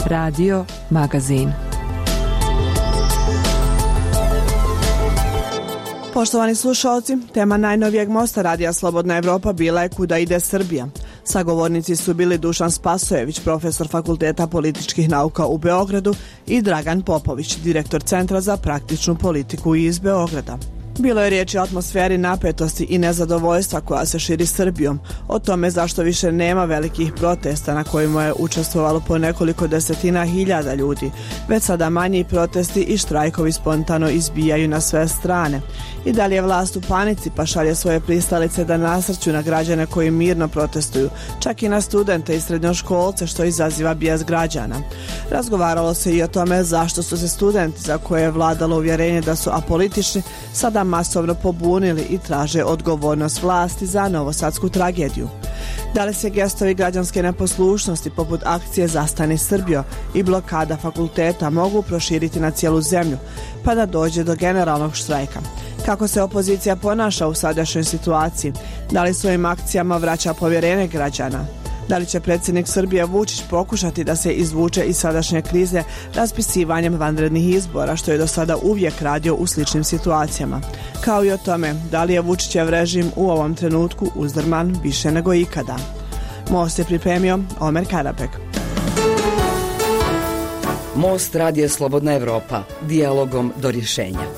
Radio Magazin.
Poštovani slušalci, tema najnovijeg mosta Radija Slobodna Evropa bila je Kuda ide Srbija. Sagovornici su bili Dušan Spasojević, profesor Fakulteta političkih nauka u Beogradu, i Dragan Popović, direktor Centra za praktičnu politiku iz Beograda. Bilo je riječi o atmosferi napetosti i nezadovoljstva koja se širi Srbijom, o tome zašto više nema velikih protesta na kojima je učestvovalo po nekoliko desetina hiljada ljudi, već sada manji protesti i štrajkovi spontano izbijaju na sve strane. I da li je vlast u panici pa šalje svoje pristalice da nasrću na građane koji mirno protestuju, čak i na studente i srednjoškolce, što izaziva bijes građana. Razgovaralo se i o tome zašto su se studenti, za koje je vladalo uvjerenje da su apolitični, sada masovno pobunili i traže odgovornost vlasti za novosadsku tragediju. Da li se gestovi građanske neposlušnosti poput akcije Zastani Srbijo i blokada fakulteta mogu proširiti na cijelu zemlju, pa da dođe do generalnog štrajka? Kako se opozicija ponaša u sadašnjoj situaciji? Da li svojim akcijama vraća povjerenje građana? Da li će predsjednik Srbije Vučić pokušati da se izvuče iz sadašnje krize raspisivanjem vanrednih izbora, što je do sada uvijek radio u sličnim situacijama? Kao i o tome, da li je Vučićev režim u ovom trenutku uzdrman više nego ikada? Most je pripremio Omer Karabek.
Most Radija Slobodna Evropa, dijalogom do rješenja.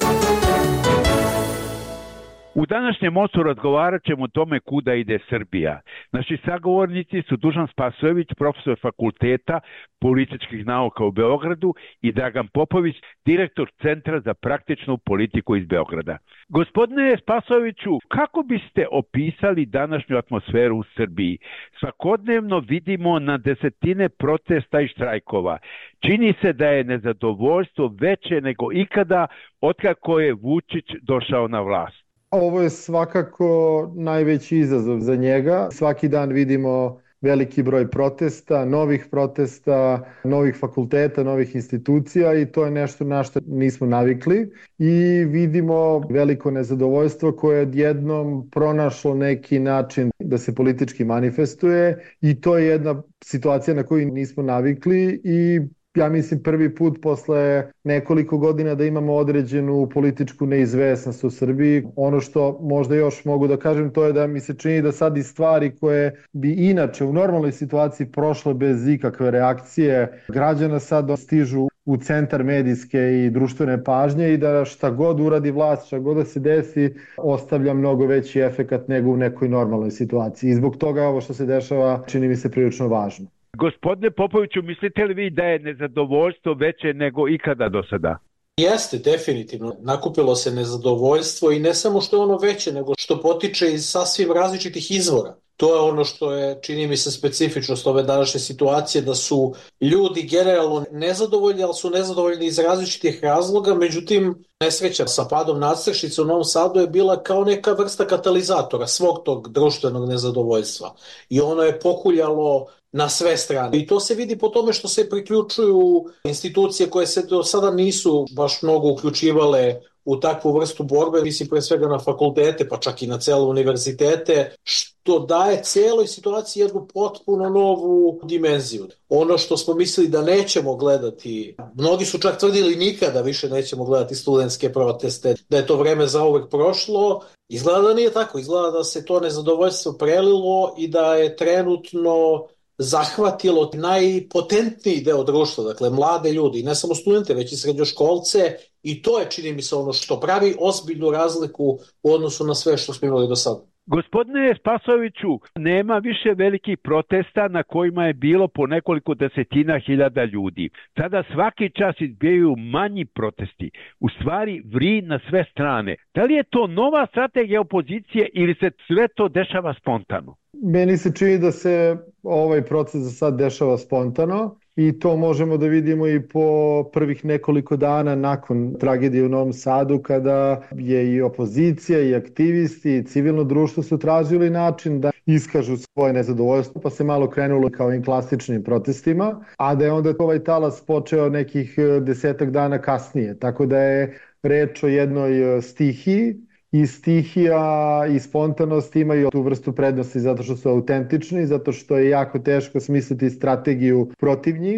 U današnjem mostu razgovarat ćemo o tome kuda ide Srbija. Naši sagovornici su Dušan Spasojević, profesor Fakulteta političkih nauka u Beogradu, i Dragan Popović, direktor Centra za praktičnu politiku iz Beograda. Gospodine Spasojeviću, kako biste opisali današnju atmosferu u Srbiji? Svakodnevno vidimo na desetine protesta i štrajkova. Čini se da je nezadovoljstvo veće nego ikada otkako je Vučić došao na vlast.
Ovo je svakako najveći izazov za njega. Svaki dan vidimo veliki broj protesta, novih protesta, novih fakulteta, novih institucija, i to je nešto na što nismo navikli. I vidimo veliko nezadovoljstvo koje je odjednom pronašlo neki način da se politički manifestuje, i to je jedna situacija na koju nismo navikli i ja mislim prvi put posle nekoliko godina da imamo određenu političku neizvesnost u Srbiji. Ono što možda još mogu da kažem, to je da mi se čini da sad i stvari koje bi inače u normalnoj situaciji prošle bez ikakve reakcije građana sad stižu u centar medijske i društvene pažnje, i da šta god uradi vlast, šta god da se desi, ostavlja mnogo veći efekat nego u nekoj normalnoj situaciji. I zbog toga ovo što se dešava čini mi se prilično važno.
Gospodine Popoviću, mislite li vi da je nezadovoljstvo veće nego ikada do sada?
Jeste, definitivno. Nakupilo se nezadovoljstvo, i ne samo što je ono veće, nego što potiče iz sasvim različitih izvora. To je ono što je, čini mi se, specifičnost ove današnje situacije, da su ljudi generalno nezadovoljni, ali su nezadovoljni iz različitih razloga. Međutim, nesreća sa padom nadstrešnice u Novom Sadu je bila kao neka vrsta katalizatora svog tog društvenog nezadovoljstva. I ono je pokuljalo na sve strane. I to se vidi po tome što se priključuju institucije koje se do sada nisu baš mnogo uključivale u takvu vrstu borbe, mislim pre svega na fakultete, pa čak i na cele univerzitete, što daje cijeloj situaciji jednu potpuno novu dimenziju. Ono što smo mislili da nećemo gledati, mnogi su čak tvrdili nikada više nećemo gledati studentske proteste, da je to vreme zauvek prošlo, izgleda da nije tako, izgleda da se to nezadovoljstvo prelilo i da je trenutno zahvatilo najpotentniji deo društva, dakle mlade ljudi, ne samo studente, već i srednjoškolce, i to je, čini mi se, ono što pravi ozbiljnu razliku u odnosu na sve što smo imali do sada.
Gospodine Spasojeviću, nema više velikih protesta na kojima je bilo po nekoliko desetina hiljada ljudi. Sada svaki čas izbijaju manji protesti. U stvari vri na sve strane. Da li je to nova strategija opozicije ili se sve to dešava spontano?
Meni se čini da se ovaj proces za sad dešava spontano, i to možemo da vidimo i po prvih nekoliko dana nakon tragedije u Novom Sadu, kada je i opozicija i aktivisti i civilno društvo su tražili način da iskažu svoje nezadovoljstvo, pa se malo krenulo kao ovim klasičnim protestima, a da je onda ovaj talas počeo nekih desetak dana kasnije, tako da je reč o jednoj stihiji. I stihija i spontanost imaju tu vrstu prednosti zato što su autentični, zato što je jako teško smisliti strategiju protiv njih,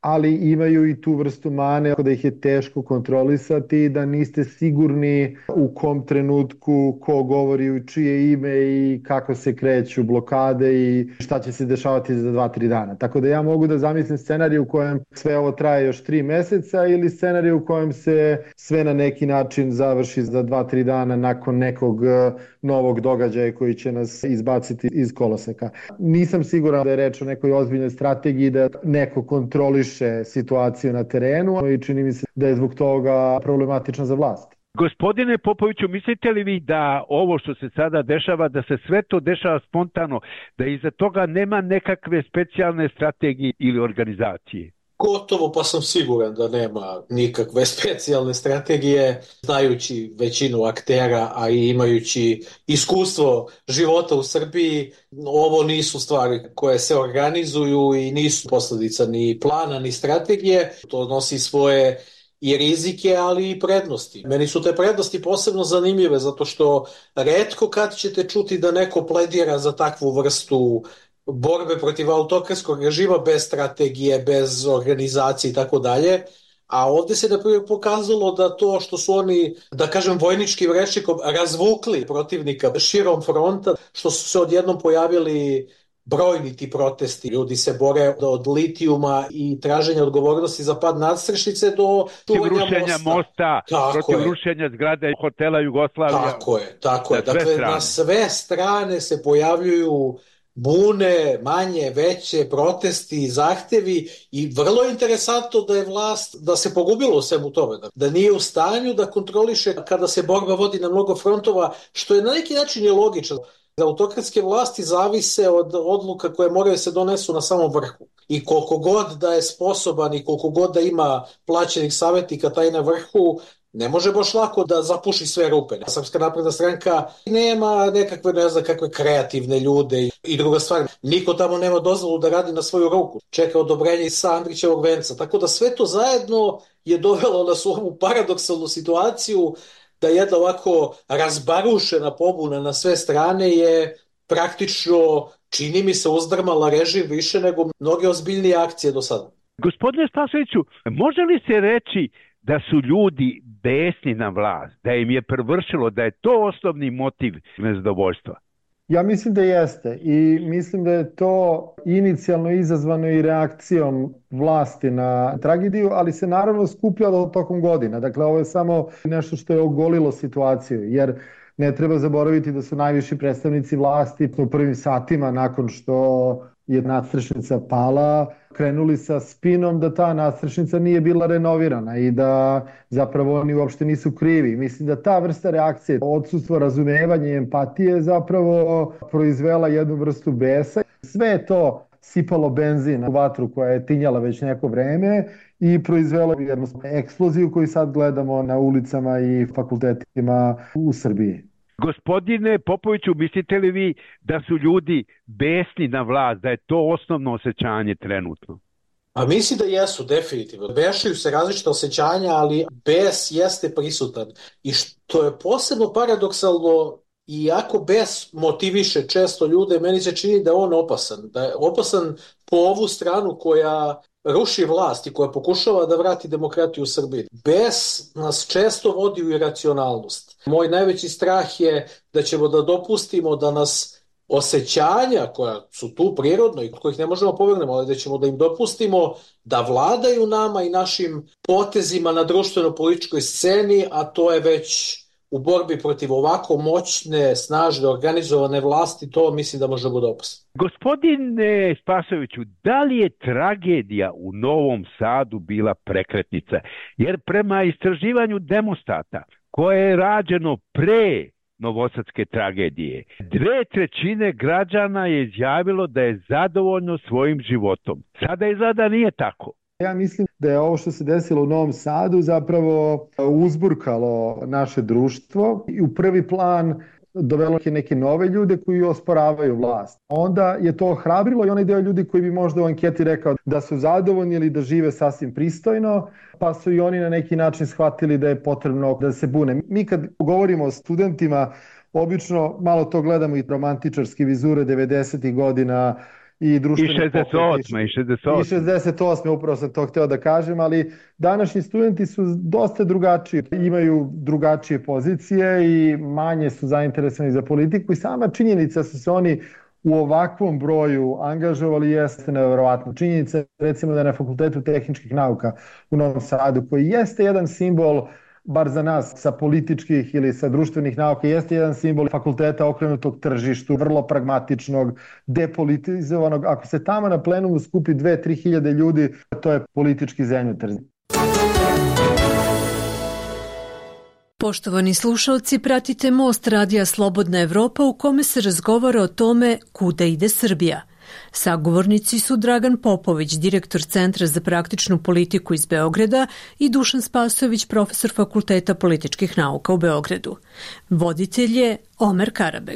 ali imaju i tu vrstu mane da ih je teško kontrolisati, da niste sigurni u kom trenutku ko govori u čije ime i kako se kreću blokade i šta će se dešavati za dva, tri dana. Tako da ja mogu da zamislim scenarij u kojem sve ovo traje još tri meseca ili scenarij u kojem se sve na neki način završi za dva, tri dana nakon nekog novog događaja koji će nas izbaciti iz koloseka. Nisam siguran da je reč o nekoj ozbiljnoj strategiji da neko kontroliše situaciju na terenu i čini mi se da je zbog toga problematično za vlast.
Gospodine Popoviću, mislite li vi da ovo što se sada dešava, da se sve to dešava spontano, da iza toga nema nekakve specijalne strategije ili organizacije?
Gotovo pa sam siguran da nema nikakve specijalne strategije, znajući većinu aktera, a i imajući iskustvo života u Srbiji. Ovo nisu stvari koje se organizuju i nisu posljedica ni plana ni strategije. To nosi svoje i rizike, ali i prednosti. Meni su te prednosti posebno zanimljive zato što retko kad ćete čuti da neko pledira za takvu vrstu borbe protiv autokratskog režima bez strategije, bez organizacije i tako dalje. A ovdje se na primjer pokazalo da to što su oni, da kažem vojničkim rečnikom, razvukli protivnika širom fronta, što su se odjednom pojavili brojni ti protesti. Ljudi se bore od litijuma i traženja odgovornosti za pad nadstrešnice do
protiv rušenja mosta, mosta protiv je. rušenja zgrade hotela Jugoslavija.
Tako je, tako je. Dakle, na sve strane se pojavljuju bune, manje, veće, protesti, zahtevi i vrlo interesantno da je vlast, da se pogubilo u svemu tome, da nije u stanju da kontroliše kada se borba vodi na mnogo frontova, što je na neki način je logično. Autokratske vlasti zavise od odluka koje moraju se donesu na samom vrhu. I koliko god da je sposoban i koliko god da ima plaćenih savjetnika taj na vrhu, ne može baš lako da zapuši sve rupe. Srpska napredna stranka nema nekakve, ne znam, kakve kreativne ljude i druga stvar. Niko tamo nema dozvolu da radi na svoju ruku. Čeka odobrenje sa Andrićevog venca. Tako da sve to zajedno je dovelo nas u ovu paradoksalnu situaciju da jedna ovako razbarušena pobuna na sve strane je praktično, čini mi se, uzdrmala režim više nego mnoge ozbiljnije akcije do sada.
Gospodine Spasoviću, može li se reći da su ljudi besni na vlast, da im je prevršilo, da je to osnovni motiv nezadovoljstva?
Ja mislim da jeste i mislim da je to inicijalno izazvano i reakcijom vlasti na tragediju, ali se naravno skupljalo tokom godina. Dakle, ovo je samo nešto što je ogolilo situaciju, jer ne treba zaboraviti da su najviši predstavnici vlasti u prvim satima nakon što je nadstrešnica pala, krenuli sa spinom da ta nadstrešnica nije bila renovirana i da zapravo oni uopšte nisu krivi. Mislim da ta vrsta reakcije, odsustvo razumevanja i empatije zapravo proizvela jednu vrstu besa. Sve je to sipalo benzin u vatru koja je tinjala već neko vreme i proizvelo jednu eksploziju koju sad gledamo na ulicama i fakultetima u Srbiji.
Gospodine Popoviću, mislite li vi da su ljudi besni na vlast, da je to osnovno osjećanje trenutno?
A mislim da jesu, definitivno. Bešaju se različite osjećanja, ali bes jeste prisutan. I što je posebno paradoksalno, iako bes motiviše često ljude, meni se čini da je on opasan. Da je opasan po ovu stranu koja ruši vlast i koja pokušava da vrati demokratiju u Srbiji. Bes nas često vodi u iracionalnost. Moj najveći strah je da ćemo da dopustimo da nas osjećanja koja su tu prirodno i od kojih ne možemo povrgnemo, ali da ćemo da im dopustimo da vladaju nama i našim potezima na društveno-političkoj sceni, a to je već u borbi protiv ovako moćne, snažne, organizovane vlasti, to mislim da može bude opasno.
Gospodine Spasoviću, da li je tragedija u Novom Sadu bila prekretnica? Jer prema istraživanju Demostata, koje je rađeno pre novosadske tragedije, dve trećine građana je izjavilo da je zadovoljno svojim životom. Sada izgleda nije tako.
Ja mislim da je ovo što se desilo u Novom Sadu zapravo uzburkalo naše društvo i u prvi plan dovelo je neke nove ljude koji osporavaju vlast. Onda je to ohrabrilo i onaj deo ljudi koji bi možda u anketi rekao da su zadovoljni ili da žive sasvim pristojno, pa su i oni na neki način shvatili da je potrebno da se bune. Mi kad govorimo o studentima, obično malo to gledamo i romantičarski vizure devedesetih godina i društveni
I šezdeset osme, i šezdeset osme.
I šezdeset osme, upravo sam to hteo da kažem, ali današnji studenti su dosta drugačiji, imaju drugačije pozicije i manje su zainteresovani za politiku i sama činjenica su se oni u ovakvom broju angažovali jeste neverovatno. Činjenica recimo da je na Fakultetu tehničkih nauka u Novom Sadu, koji jeste jedan simbol, bar za nas sa političkih ili sa društvenih nauka, jeste jedan simbol fakulteta okrenutog tržištu, vrlo pragmatičnog, depolitizovanog. Ako se tamo na plenumu skupi dve do tri hiljade ljudi, to je politički zemljotres.
Poštovani slušalci, pratite Most Radija Slobodna Evropa u kome se razgovara o tome kuda ide Srbija. Sagovornici su Dragan Popović, direktor Centra za praktičnu politiku iz Beograda i Dušan Spasojević, profesor Fakulteta političkih nauka u Beogradu. Voditelj je Omer Karabeg.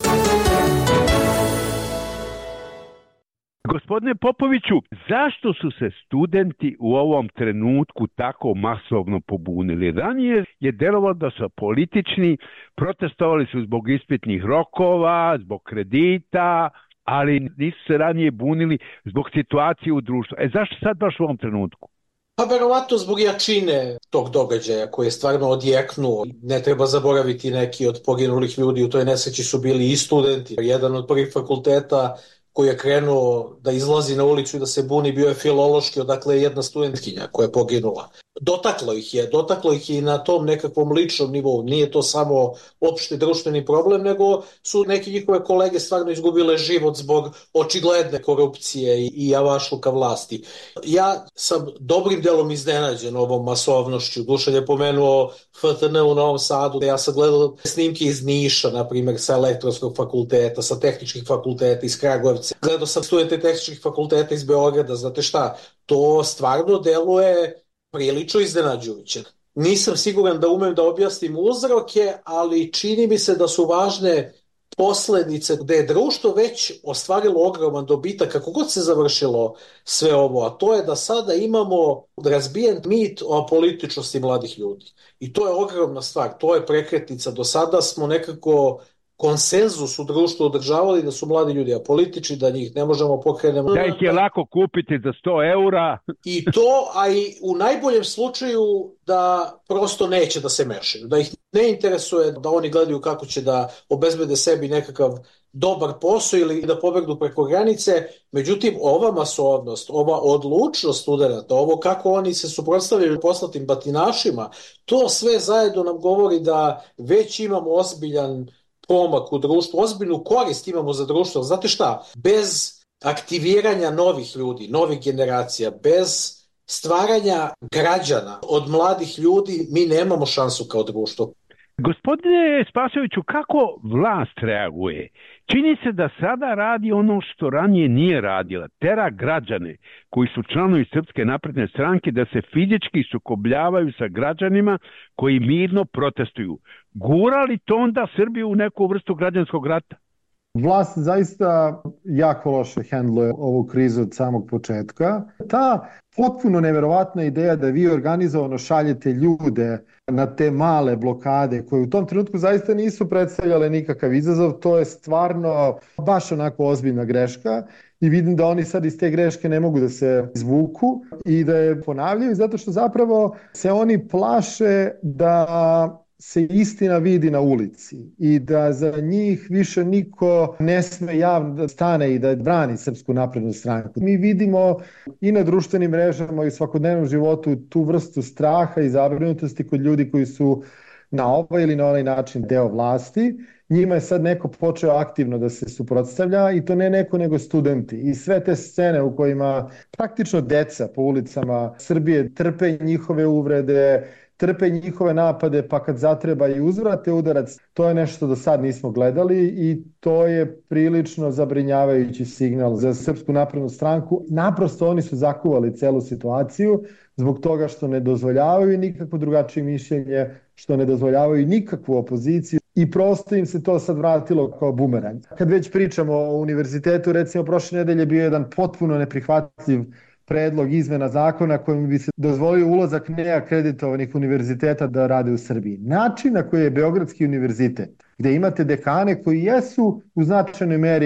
Gospodine Popoviću, zašto su se studenti u ovom trenutku tako masovno pobunili? Ranije je delovalo da su politični, protestovali su zbog ispitnih rokova, zbog kredita, ali nisu se ranije bunili zbog situacije u društvu. E zašto sad baš u ovom trenutku?
Pa verovatno zbog jačine tog događaja koji je stvarno odjeknuo. Ne treba zaboraviti, neki od poginulih ljudi u toj nesreći su bili i studenti. Jedan od prvih fakulteta koji je krenuo da izlazi na ulicu i da se buni bio je filološki, odakle je jedna studentkinja koja je poginula. Dotaklo ih je, dotaklo ih je i na tom nekakvom ličnom nivou. Nije to samo opšti društveni problem, nego su neki njihove kolege stvarno izgubile život zbog očigledne korupcije i javašluka vlasti. Ja sam dobrim delom iznenađen ovom masovnošću. Dušan je pomenuo F T N u Novom Sadu. Ja sam gledao snimke iz Niša, na primjer, sa elektronskog fakulteta, sa tehničkih fakulteta iz Kragujevca. Gledao sam studente tehničkih fakulteta iz Beograda. Znate šta, to stvarno deluje prilično iznenađujuće. Nisam siguran da umem da objasnim uzroke, ali čini mi se da su važne posledice gde je društvo već ostvarilo ogroman dobitak kako god se završilo sve ovo, a to je da sada imamo razbijen mit o apolitičnosti mladih ljudi. I to je ogromna stvar, to je prekretnica. Do sada smo nekako konsenzus u društvu održavali da su mladi ljudi apolitični, da njih ne možemo pokrenemo.
Da ih je lako kupiti za sto eura.
I to, a i u najboljem slučaju da prosto neće da se mešaju, da ih ne interesuje, da oni gledaju kako će da obezbede sebi nekakav dobar posao ili da pobegnu preko granice. Međutim, ova masovnost, ova odlučnost studenata, ovo kako oni se suprotstavljaju poslatim batinašima, to sve zajedno nam govori da već imamo ozbiljan pomak u društvu, ozbiljnu korist imamo za društvo. Znate šta, bez aktiviranja novih ljudi, novih generacija, bez stvaranja građana od mladih ljudi, mi nemamo šansu kao društvo.
Gospodine Spasojeviću, kako vlast reaguje? Čini se da sada radi ono što ranije nije radila. Tera građane koji su članovi Srpske napredne stranke da se fizički sukobljavaju sa građanima koji mirno protestuju. Gura li to onda Srbiju u neku vrstu građanskog rata?
Vlast zaista jako loše hendluje ovu krizu od samog početka. Ta potpuno neverovatna ideja da vi organizovano šaljete ljude na te male blokade koje u tom trenutku zaista nisu predstavljale nikakav izazov, to je stvarno baš onako ozbiljna greška i vidim da oni sad iz te greške ne mogu da se izvuku i da je ponavljaju zato što zapravo se oni plaše da se istina vidi na ulici i da za njih više niko ne sme javno da stane i da brani Srpsku naprednu stranku. Mi vidimo i na društvenim mrežama i u svakodnevnom životu tu vrstu straha i zabrinutosti kod ljudi koji su na ovaj ili na onaj način deo vlasti. Njima je sad neko počeo aktivno da se suprotstavlja i to ne neko nego studenti. I sve te scene u kojima praktično deca po ulicama Srbije trpe njihove uvrede, trpe njihove napade, pa kad zatreba i uzvrate udarac, to je nešto do sad nismo gledali i to je prilično zabrinjavajući signal za Srpsku naprednu stranku. Naprosto oni su zakuvali celu situaciju zbog toga što ne dozvoljavaju nikakvo drugačije mišljenje, što ne dozvoljavaju nikakvu opoziciju i prosto im se to sad vratilo kao bumerang. Kad već pričamo o univerzitetu, recimo prošle nedelje bio jedan potpuno neprihvatljiv predlog izmena zakona kojim bi se dozvolio ulazak neakreditovanih univerziteta da rade u Srbiji. Način na koji je Beogradski univerzitet, gde imate dekane koji jesu u značajnoj meri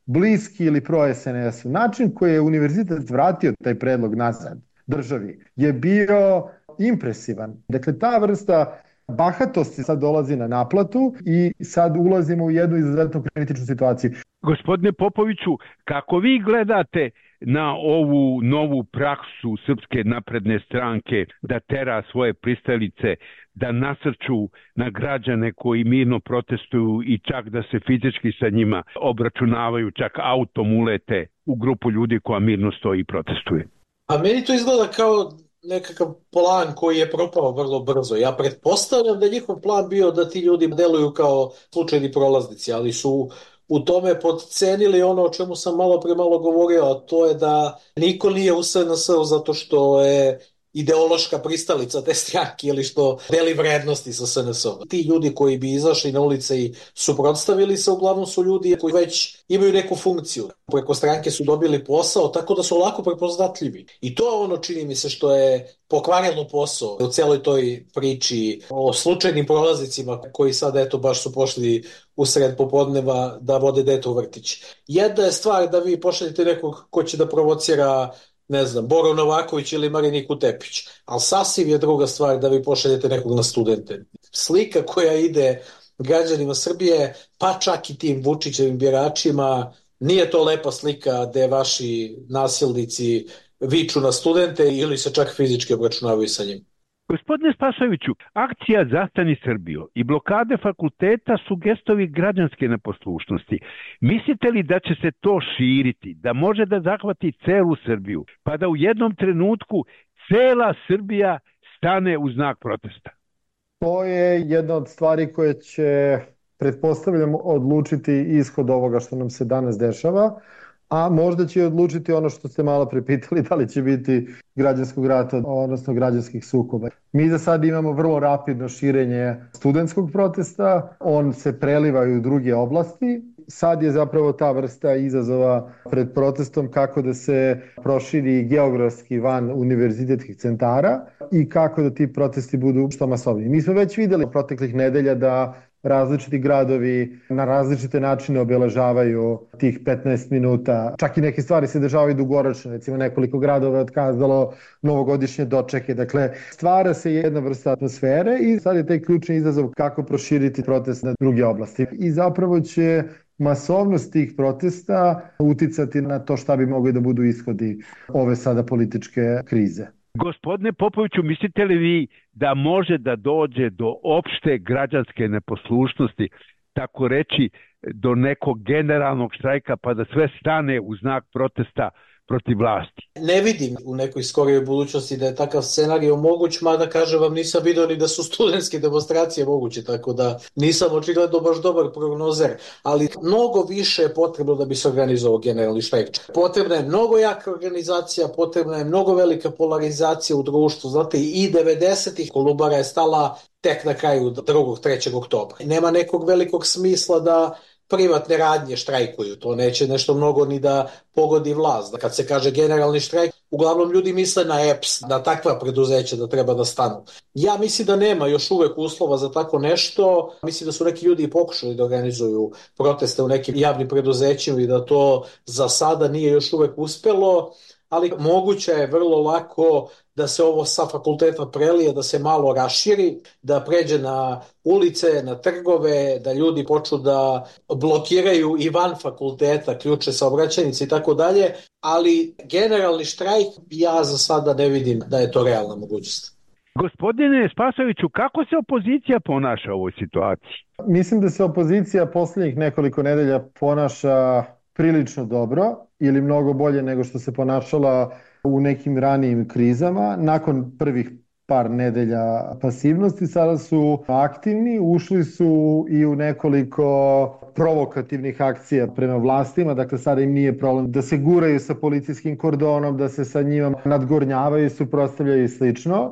bliski ili pro-es en es-u. Način koji je univerzitet vratio taj predlog nazad državi je bio impresivan. Dakle, ta vrsta bahatosti sad dolazi na naplatu i sad ulazimo u jednu izuzetno kritičnu situaciju.
Gospodine Popoviću, kako vi gledate na ovu novu praksu Srpske napredne stranke da tera svoje pristalice, da nasrću na građane koji mirno protestuju i čak da se fizički sa njima obračunavaju, čak autom ulete u grupu ljudi koja mirno stoji i protestuje?
A meni to izgleda kao nekakav plan koji je propao vrlo brzo. Ja pretpostavljam da je njihov plan bio da ti ljudi deluju kao slučajni prolaznici, ali su u tome podcenili ono o čemu sam malo pre malo govorio, a to je da niko nije u es en es-u zato što je ideološka pristalica te stranke ili što deli vrednosti sa es en es-om. Ti ljudi koji bi izašli na ulice i suprotstavili se, uglavnom su ljudi koji već imaju neku funkciju. Preko stranke su dobili posao, tako da su lako prepoznatljivi. I to je ono, čini mi se, što je pokvarilo posao u celoj toj priči o slučajnim prolaznicima koji sad eto baš su pošli u sred popodneva da vode dete u vrtić. Jedna je stvar da vi pošaljete nekog ko će da provocira, ne znam, Boro Novaković ili Mariniku Tepić, ali sasvim je druga stvar da vi pošaljete nekog na studente. Slika koja ide građanima Srbije, pa čak i tim Vučićevim biračima, nije to lepa slika gde vaši nasilnici viču na studente ili se čak fizički obračunavaju sa njim.
Gospodine Spasojeviću, akcija Zastani Srbiju i blokade fakulteta su gestovi građanske neposlušnosti. Mislite li da će se to širiti, da može da zahvati celu Srbiju, pa da u jednom trenutku cela Srbija stane u znak protesta?
To je jedna od stvari koje će, pretpostavljam, odlučiti ishod ovoga što nam se danas dešava, a možda će odlučiti ono što ste malo prepitali, da li će biti građanskog rata, odnosno građanskih sukoba. Mi za sad imamo vrlo rapidno širenje studentskog protesta, on se preliva i u druge oblasti. Sad je zapravo ta vrsta izazova pred protestom kako da se proširi geografski van univerzitetskih centara i kako da ti protesti budu što masovniji. Mi smo već videli proteklih nedelja da različiti gradovi na različite načine obeležavaju tih petnaest minuta. Čak i neke stvari se dešavaju dugoročno. Recimo nekoliko gradova je otkazalo novogodišnje dočeke. Dakle, stvara se jedna vrsta atmosfere i sad je taj ključni izazov kako proširiti protest na druge oblasti. I zapravo će masovnost tih protesta uticati na to šta bi mogli da budu ishodi ove sada političke krize.
Gospodine Popoviću, mislite li vi da može da dođe do opšte građanske neposlušnosti, tako reći, do nekog generalnog štrajka pa da sve stane u znak protesta protiv vlasti?
Ne vidim u nekoj skorijoj budućnosti da je takav scenarij moguć, mada kažem vam nisam vidio ni da su studentske demonstracije moguće, tako da nisam očigledno baš dobar prognozer, ali mnogo više je potrebno da bi se organizovao generalni štrajk. Potrebna je mnogo jaka organizacija, potrebna je mnogo velika polarizacija u društvu, znate i devedesetih Kolubara je stala tek na kraju drugog trećeg oktobra. Nema nekog velikog smisla da privatne radnje štrajkuju, to neće nešto mnogo ni da pogodi vlast. Kad se kaže generalni štrajk, uglavnom ljudi misle na E P S, na takva preduzeća da treba da stanu. Ja mislim da nema još uvek uslova za tako nešto. Mislim da su neki ljudi i pokušali da organizuju proteste u nekim javnim preduzećima i da to za sada nije još uvek uspelo, ali moguće je vrlo lako da se ovo sa fakulteta prelije, da se malo raširi, da pređe na ulice, na trgove, da ljudi počnu da blokiraju i van fakulteta, ključe saobraćajnice i tako dalje, ali generalni štrajk ja za sada ne vidim da je to realna mogućnost.
Gospodine Spasojeviću, kako se opozicija ponaša u ovoj situaciji?
Mislim da se opozicija poslednjih nekoliko nedelja ponaša prilično dobro ili mnogo bolje nego što se ponašala u nekim ranijim krizama. Nakon prvih par nedelja pasivnosti sada su aktivni, ušli su i u nekoliko provokativnih akcija prema vlastima, dakle sada im nije problem da se guraju sa policijskim kordonom, da se sa njima nadgornjavaju, suprotstavljaju i slično.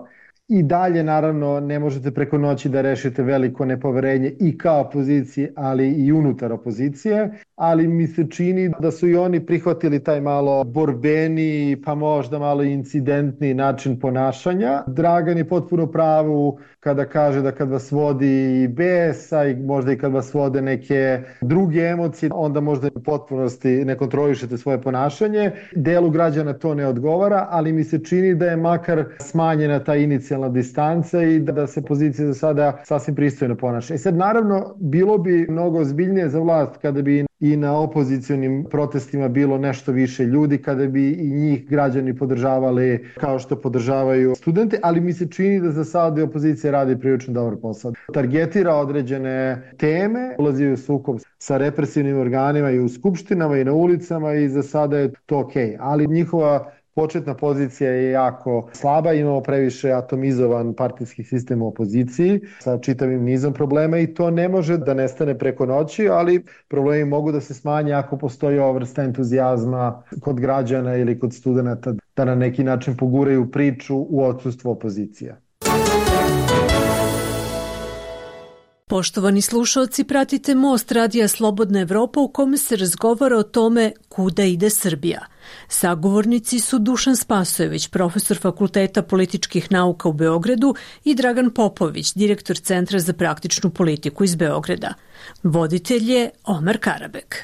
I dalje, naravno, ne možete preko noći da rešite veliko nepoverenje i kao opozicije, ali i unutar opozicije, ali mi se čini da su i oni prihvatili taj malo borbeni, pa možda malo incidentni način ponašanja. Dragan je potpuno pravu kada kaže da kad vas vodi i besa i možda i kad vas vode neke druge emocije, onda možda u potpunosti ne kontrolišete svoje ponašanje. Delu građana to ne odgovara, ali mi se čini da je makar smanjena ta inicijalna distanca i da se pozicija za sada sasvim pristojno ponaša. I sad naravno bilo bi mnogo ozbiljnije za vlast kada bi i na opozicionim protestima bilo nešto više ljudi, kada bi i njih građani podržavali kao što podržavaju studente, ali mi se čini da za sada opozicija radi prilično dobar posao. Targetira određene teme, ulazi u sukob sa represivnim organima i u skupštinama i na ulicama i za sada je to okej. Ali njihova početna pozicija je jako slaba, imamo previše atomizovan partijski sistem u opoziciji sa čitavim nizom problema i to ne može da nestane preko noći, ali problemi mogu da se smanje ako postoji ova vrsta entuzijazma kod građana ili kod studenata da na neki način poguraju priču u odsustvu opozicija.
Poštovani slušalci, pratite Most Radija Slobodna Evropa u kome se razgovara o tome kuda ide Srbija. Sagovornici su Dušan Spasojević, profesor Fakulteta političkih nauka u Beogradu i Dragan Popović, direktor Centra za praktičnu politiku iz Beograda. Voditelj je Omer Karabek.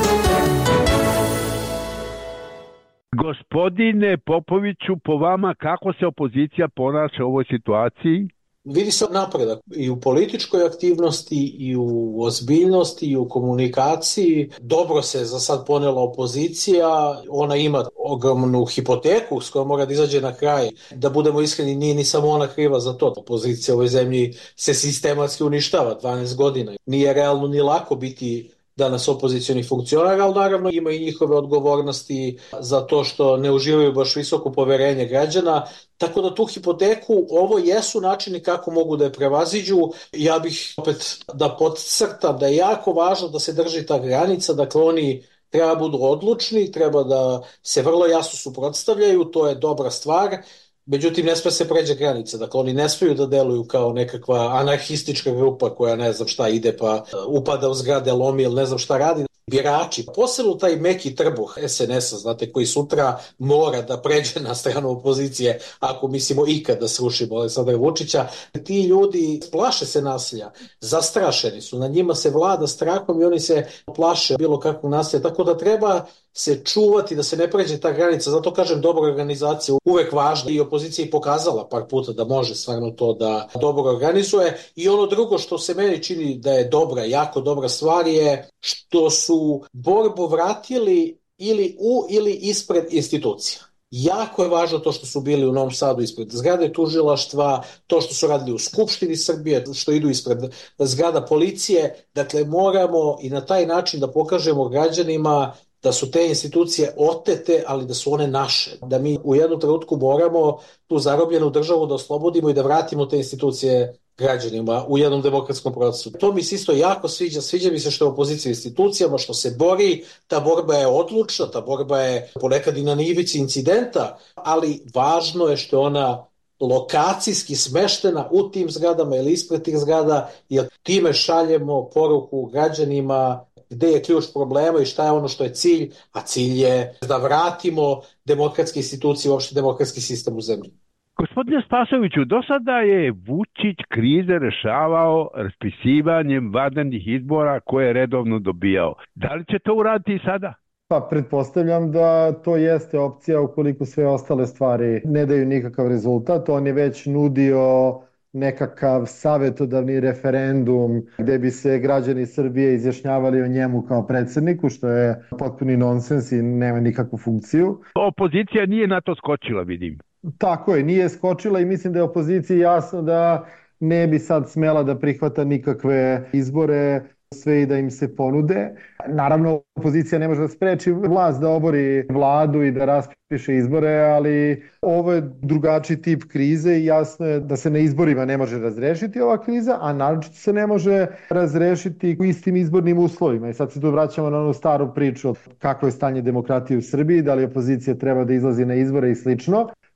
Gospodine Popoviću, po vama kako se opozicija ponaša u ovoj situaciji?
Vidi se napredak i u političkoj aktivnosti i u ozbiljnosti i u komunikaciji. Dobro se za sad ponela opozicija, ona ima ogromnu hipoteku s kojom mora da izađe na kraj. Da budemo iskreni, nije ni samo ona kriva za to. Opozicija u ovoj zemlji se sistematski uništava dvanaest godina. Nije realno ni lako biti danas opozicioni funkcionar, ali naravno ima i njihove odgovornosti za to što ne uživaju baš visoko poverenje građana. Tako da tu hipoteku, ovo jesu načini kako mogu da je prevaziđu. Ja bih opet da podcrtam da je jako važno da se drži ta granica, dakle oni treba budu odlučni, treba da se vrlo jasno suprotstavljaju, to je dobra stvar. Međutim, ne sme se pređe granica, dakle oni ne smeju da deluju kao nekakva anarhistička grupa koja ne znam šta ide pa upada u zgrade, lomi ili ne znam šta radi. Birači, posebno taj meki trbuh es en es a, znate, koji sutra mora da pređe na stranu opozicije ako mislimo ikad da srušimo Aleksandra Vučića. Ti ljudi plaše se nasilja, zastrašeni su, na njima se vlada strahom i oni se plaše bilo kakvog nasilja, tako da treba se čuvati da se ne pređe ta granica. Zato kažem, dobra organizacija uvek važna i opozicija je pokazala par puta da može stvarno to da dobro organizuje. I ono drugo što se meni čini da je dobra, jako dobra stvar je što su borbu vratili ili u ili ispred institucija. Jako je važno to što su bili u Novom Sadu ispred zgrade tužilaštva, to što su radili u Skupštini Srbije, što idu ispred zgrada policije. Dakle, moramo i na taj način da pokažemo građanima da su te institucije otete, ali da su one naše. Da mi u jednom trenutku moramo tu zarobljenu državu da oslobodimo i da vratimo te institucije građanima u jednom demokratskom procesu. To mi se isto jako sviđa. Sviđa mi se što je opozicija institucijama, što se bori. Ta borba je odlučna, ta borba je ponekad i na ivici incidenta, ali važno je što je ona lokacijski smeštena u tim zgradama ili ispred tih zgrada, jer time šaljemo poruku građanima gde je ključ problema i šta je ono što je cilj, a cilj je da vratimo demokratske institucije, uopšte demokratski sistem u zemlji.
Gospodine Spasojeviću, do sada je Vučić krize rešavao raspisivanjem vanrednih izbora koje je redovno dobijao. Da li će to uraditi i sada?
Pa pretpostavljam da to jeste opcija ukoliko sve ostale stvari ne daju nikakav rezultat. On je već nudio nekakav savjetodavni referendum gde bi se građani Srbije izjašnjavali o njemu kao predsjedniku, što je potpuni nonsens i nema nikakvu funkciju.
Opozicija nije na to skočila, vidim.
Tako je, nije skočila i mislim da je opoziciji jasno da ne bi sad smela da prihvata nikakve izbore, sve i da im se ponude. Naravno, opozicija ne može da spreči vlast da obori vladu i da raspiše izbore, ali ovo je drugačiji tip krize i jasno je da se na izborima ne može razrešiti ova kriza, a naročito se ne može razrešiti u istim izbornim uslovima. I sad se tu vraćamo na onu staru priču o kako je stanje demokratije u Srbiji, da li opozicija treba da izlazi na izbore i slično.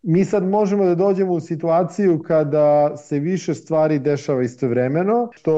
Mi sad možemo da dođemo u situaciju kada se više stvari dešava istovremeno, što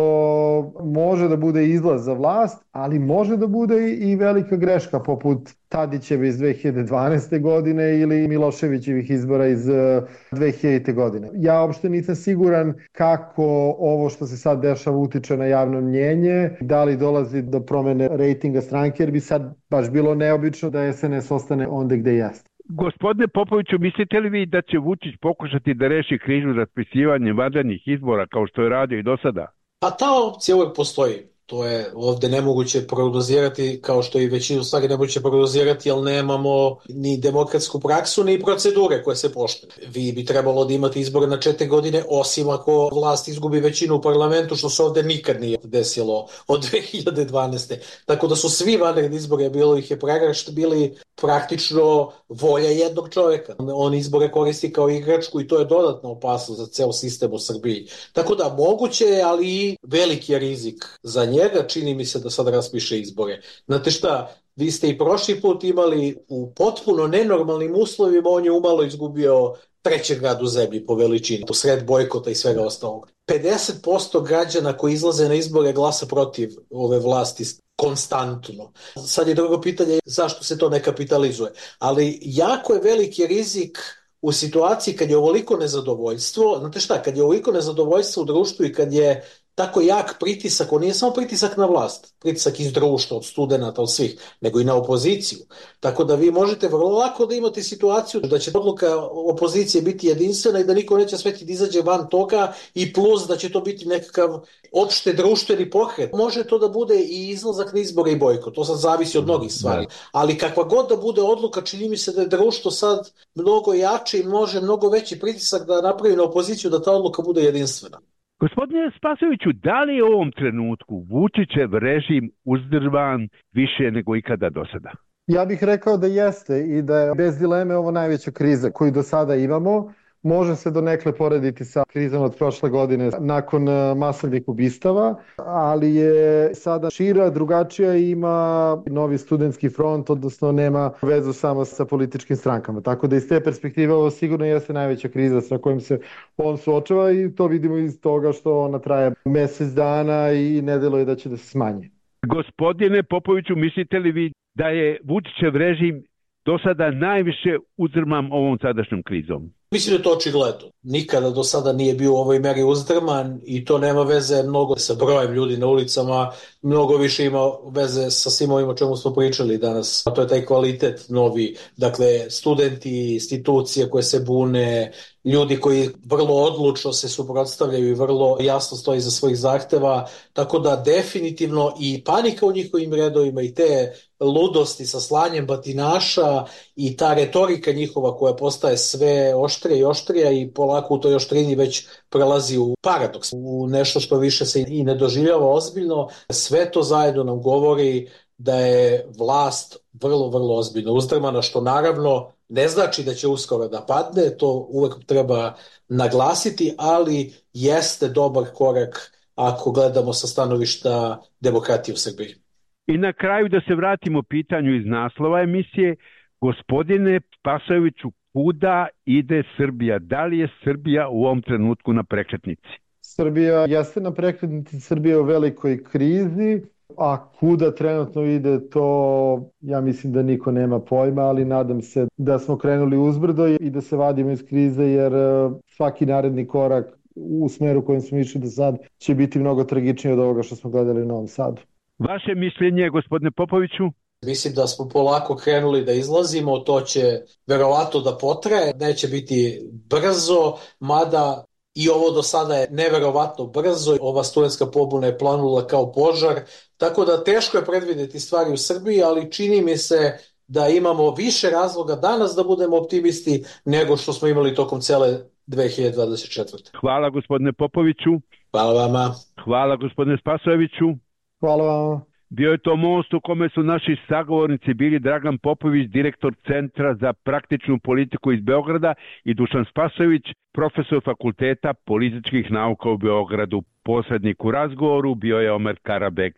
može da bude izlaz za vlast, ali može da bude i velika greška poput Tadićeve iz dve hiljade dvanaeste. godine ili Miloševićevih izbora iz dve hiljadite. godine. Ja uopšte nisam siguran kako ovo što se sad dešava utiče na javno mnjenje, da li dolazi do promene rejtinga stranke, jer bi sad baš bilo neobično da es en es ostane onde gde jeste.
Gospodine Popoviću, mislite li vi da će Vučić pokušati da reši krizu raspisivanjem vanrednih izbora kao što je radio i do sada?
Pa ta opcija uvek postoji. To je ovde nemoguće prognozirati, kao što i većinu stvari nemoguće prognozirati, jer nemamo ni demokratsku praksu, ni procedure koje se poštuju. Vi bi trebalo da imate izbore na četiri godine, osim ako vlast izgubi većinu u parlamentu, što se ovde nikad nije desilo od dve hiljade dvanaeste. Tako da su svi vanredni izbore, bilo ih je pregršt, bili praktično volja jednog čoveka. On izbore koristi kao igračku i to je dodatna opasnost za ceo sistem u Srbiji. Tako da moguće je, ali i veliki je rizik za njega, čini mi se da sad raspiše izbore. Znate šta, vi ste i prošli put imali u potpuno nenormalnim uslovima, on je umalo izgubio treći grad u zemlji po veličini, u sred bojkota i svega ostalog. pedeset posto građana koji izlaze na izbore glasa protiv ove vlasti konstantno. Sad je drugo pitanje zašto se to ne kapitalizuje. Ali jako je veliki rizik u situaciji kad je ovoliko nezadovoljstvo, znate šta, kad je ovoliko nezadovoljstvo u društvu i kad je tako jak pritisak, on nije samo pritisak na vlast, pritisak iz društva, od studenata, od svih, nego i na opoziciju. Tako da vi možete vrlo lako da imate situaciju da će odluka opozicije biti jedinstvena i da niko neće smeti da izađe van toga i plus da će to biti nekakav opšte društveni pokret. Može to da bude i izlazak na izbore i bojkot, to sad zavisi od mnogih stvari. Ali kakva god da bude odluka, čini mi se da je društvo sad mnogo jače i može mnogo veći pritisak da napravi na opoziciju da ta odluka bude jedinstvena.
Gospodine Spasojeviću, da li je u ovom trenutku Vučićev režim uzdrman više nego ikada do sada?
Ja bih rekao da jeste i da je bez dileme ovo najveća kriza koju do sada imamo. Može se donekle porediti sa krizom od prošle godine nakon masovnih ubistava, ali je sada šira, drugačija i ima novi studentski front, odnosno nema vezu samo sa političkim strankama. Tako da iz te perspektive ovo sigurno jeste najveća kriza sa kojom se on suočava i to vidimo iz toga što ona traje mesec dana i ne deluje da će da se smanji.
Gospodine Popoviću, mislite li vi da je Vučićev režim do sada najviše uzdrman ovom sadašnjom krizom?
Mislim da je to očigledno. Nikada do sada nije bio u ovoj meri uzdrman i to nema veze mnogo sa brojem ljudi na ulicama, mnogo više ima veze sa svim ovim o čemu smo pričali danas. A to je taj kvalitet novi, dakle studenti, institucije koje se bune, ljudi koji vrlo odlučno se suprotstavljaju i vrlo jasno stoji za svojih zahteva, tako da definitivno i panika u njihovim redovima i te ludosti sa slanjem batinaša i ta retorika njihova koja postaje sve oštrija i oštrija i polako u toj oštrini već prelazi u paradoks, u nešto što više se i ne doživljava ozbiljno. Sve to zajedno nam govori da je vlast vrlo, vrlo ozbiljno uzdrmana, što naravno ne znači da će uskoro da padne, to uvek treba naglasiti, ali jeste dobar korak ako gledamo sa stanovišta demokratije u Srbiji.
I na kraju da se vratimo pitanju iz naslova emisije, gospodine Spasojeviću, kuda ide Srbija? Da li je Srbija u ovom trenutku na prekretnici?
Srbija jeste na prekretnici, Srbija je u velikoj krizi, a kuda trenutno ide to, ja mislim da niko nema pojma, ali nadam se da smo krenuli uzbrdo i da se vadimo iz krize, jer svaki naredni korak u smeru kojim smo išli do sad će biti mnogo tragičniji od ovoga što smo gledali u Novom Sadu.
Vaše mišljenje, gospodine Popoviću?
Mislim da smo polako krenuli da izlazimo, to će verovatno da potraje, neće biti brzo, mada i ovo do sada je neverovatno brzo, ova studentska pobuna je planula kao požar, tako da teško je predvideti stvari u Srbiji, ali čini mi se da imamo više razloga danas da budemo optimisti nego što smo imali tokom cele dve hiljade dvadeset četvrte.
Hvala gospodine Popoviću.
Hvala vama.
Hvala gospodine Spasojeviću.
Hvala vama.
Bio je to most u kome su naši sagovornici bili Dragan Popović, direktor Centra za praktičnu politiku iz Beograda, i Dušan Spasojević, profesor Fakulteta političkih nauka u Beogradu. Posrednik u razgovoru bio je Omer Karabeg.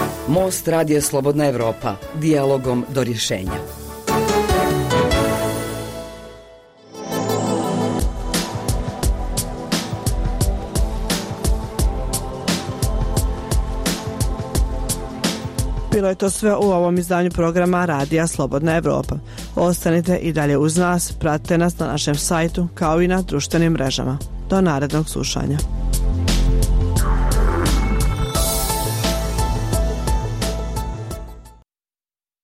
Most Radija Slobodna Evropa. Dijalogom do rješenja.
Bilo je to sve u ovom izdanju programa Radija Slobodna Evropa. Ostanite i dalje uz nas, pratite nas na našem sajtu kao i na društvenim mrežama. Do narednog slušanja.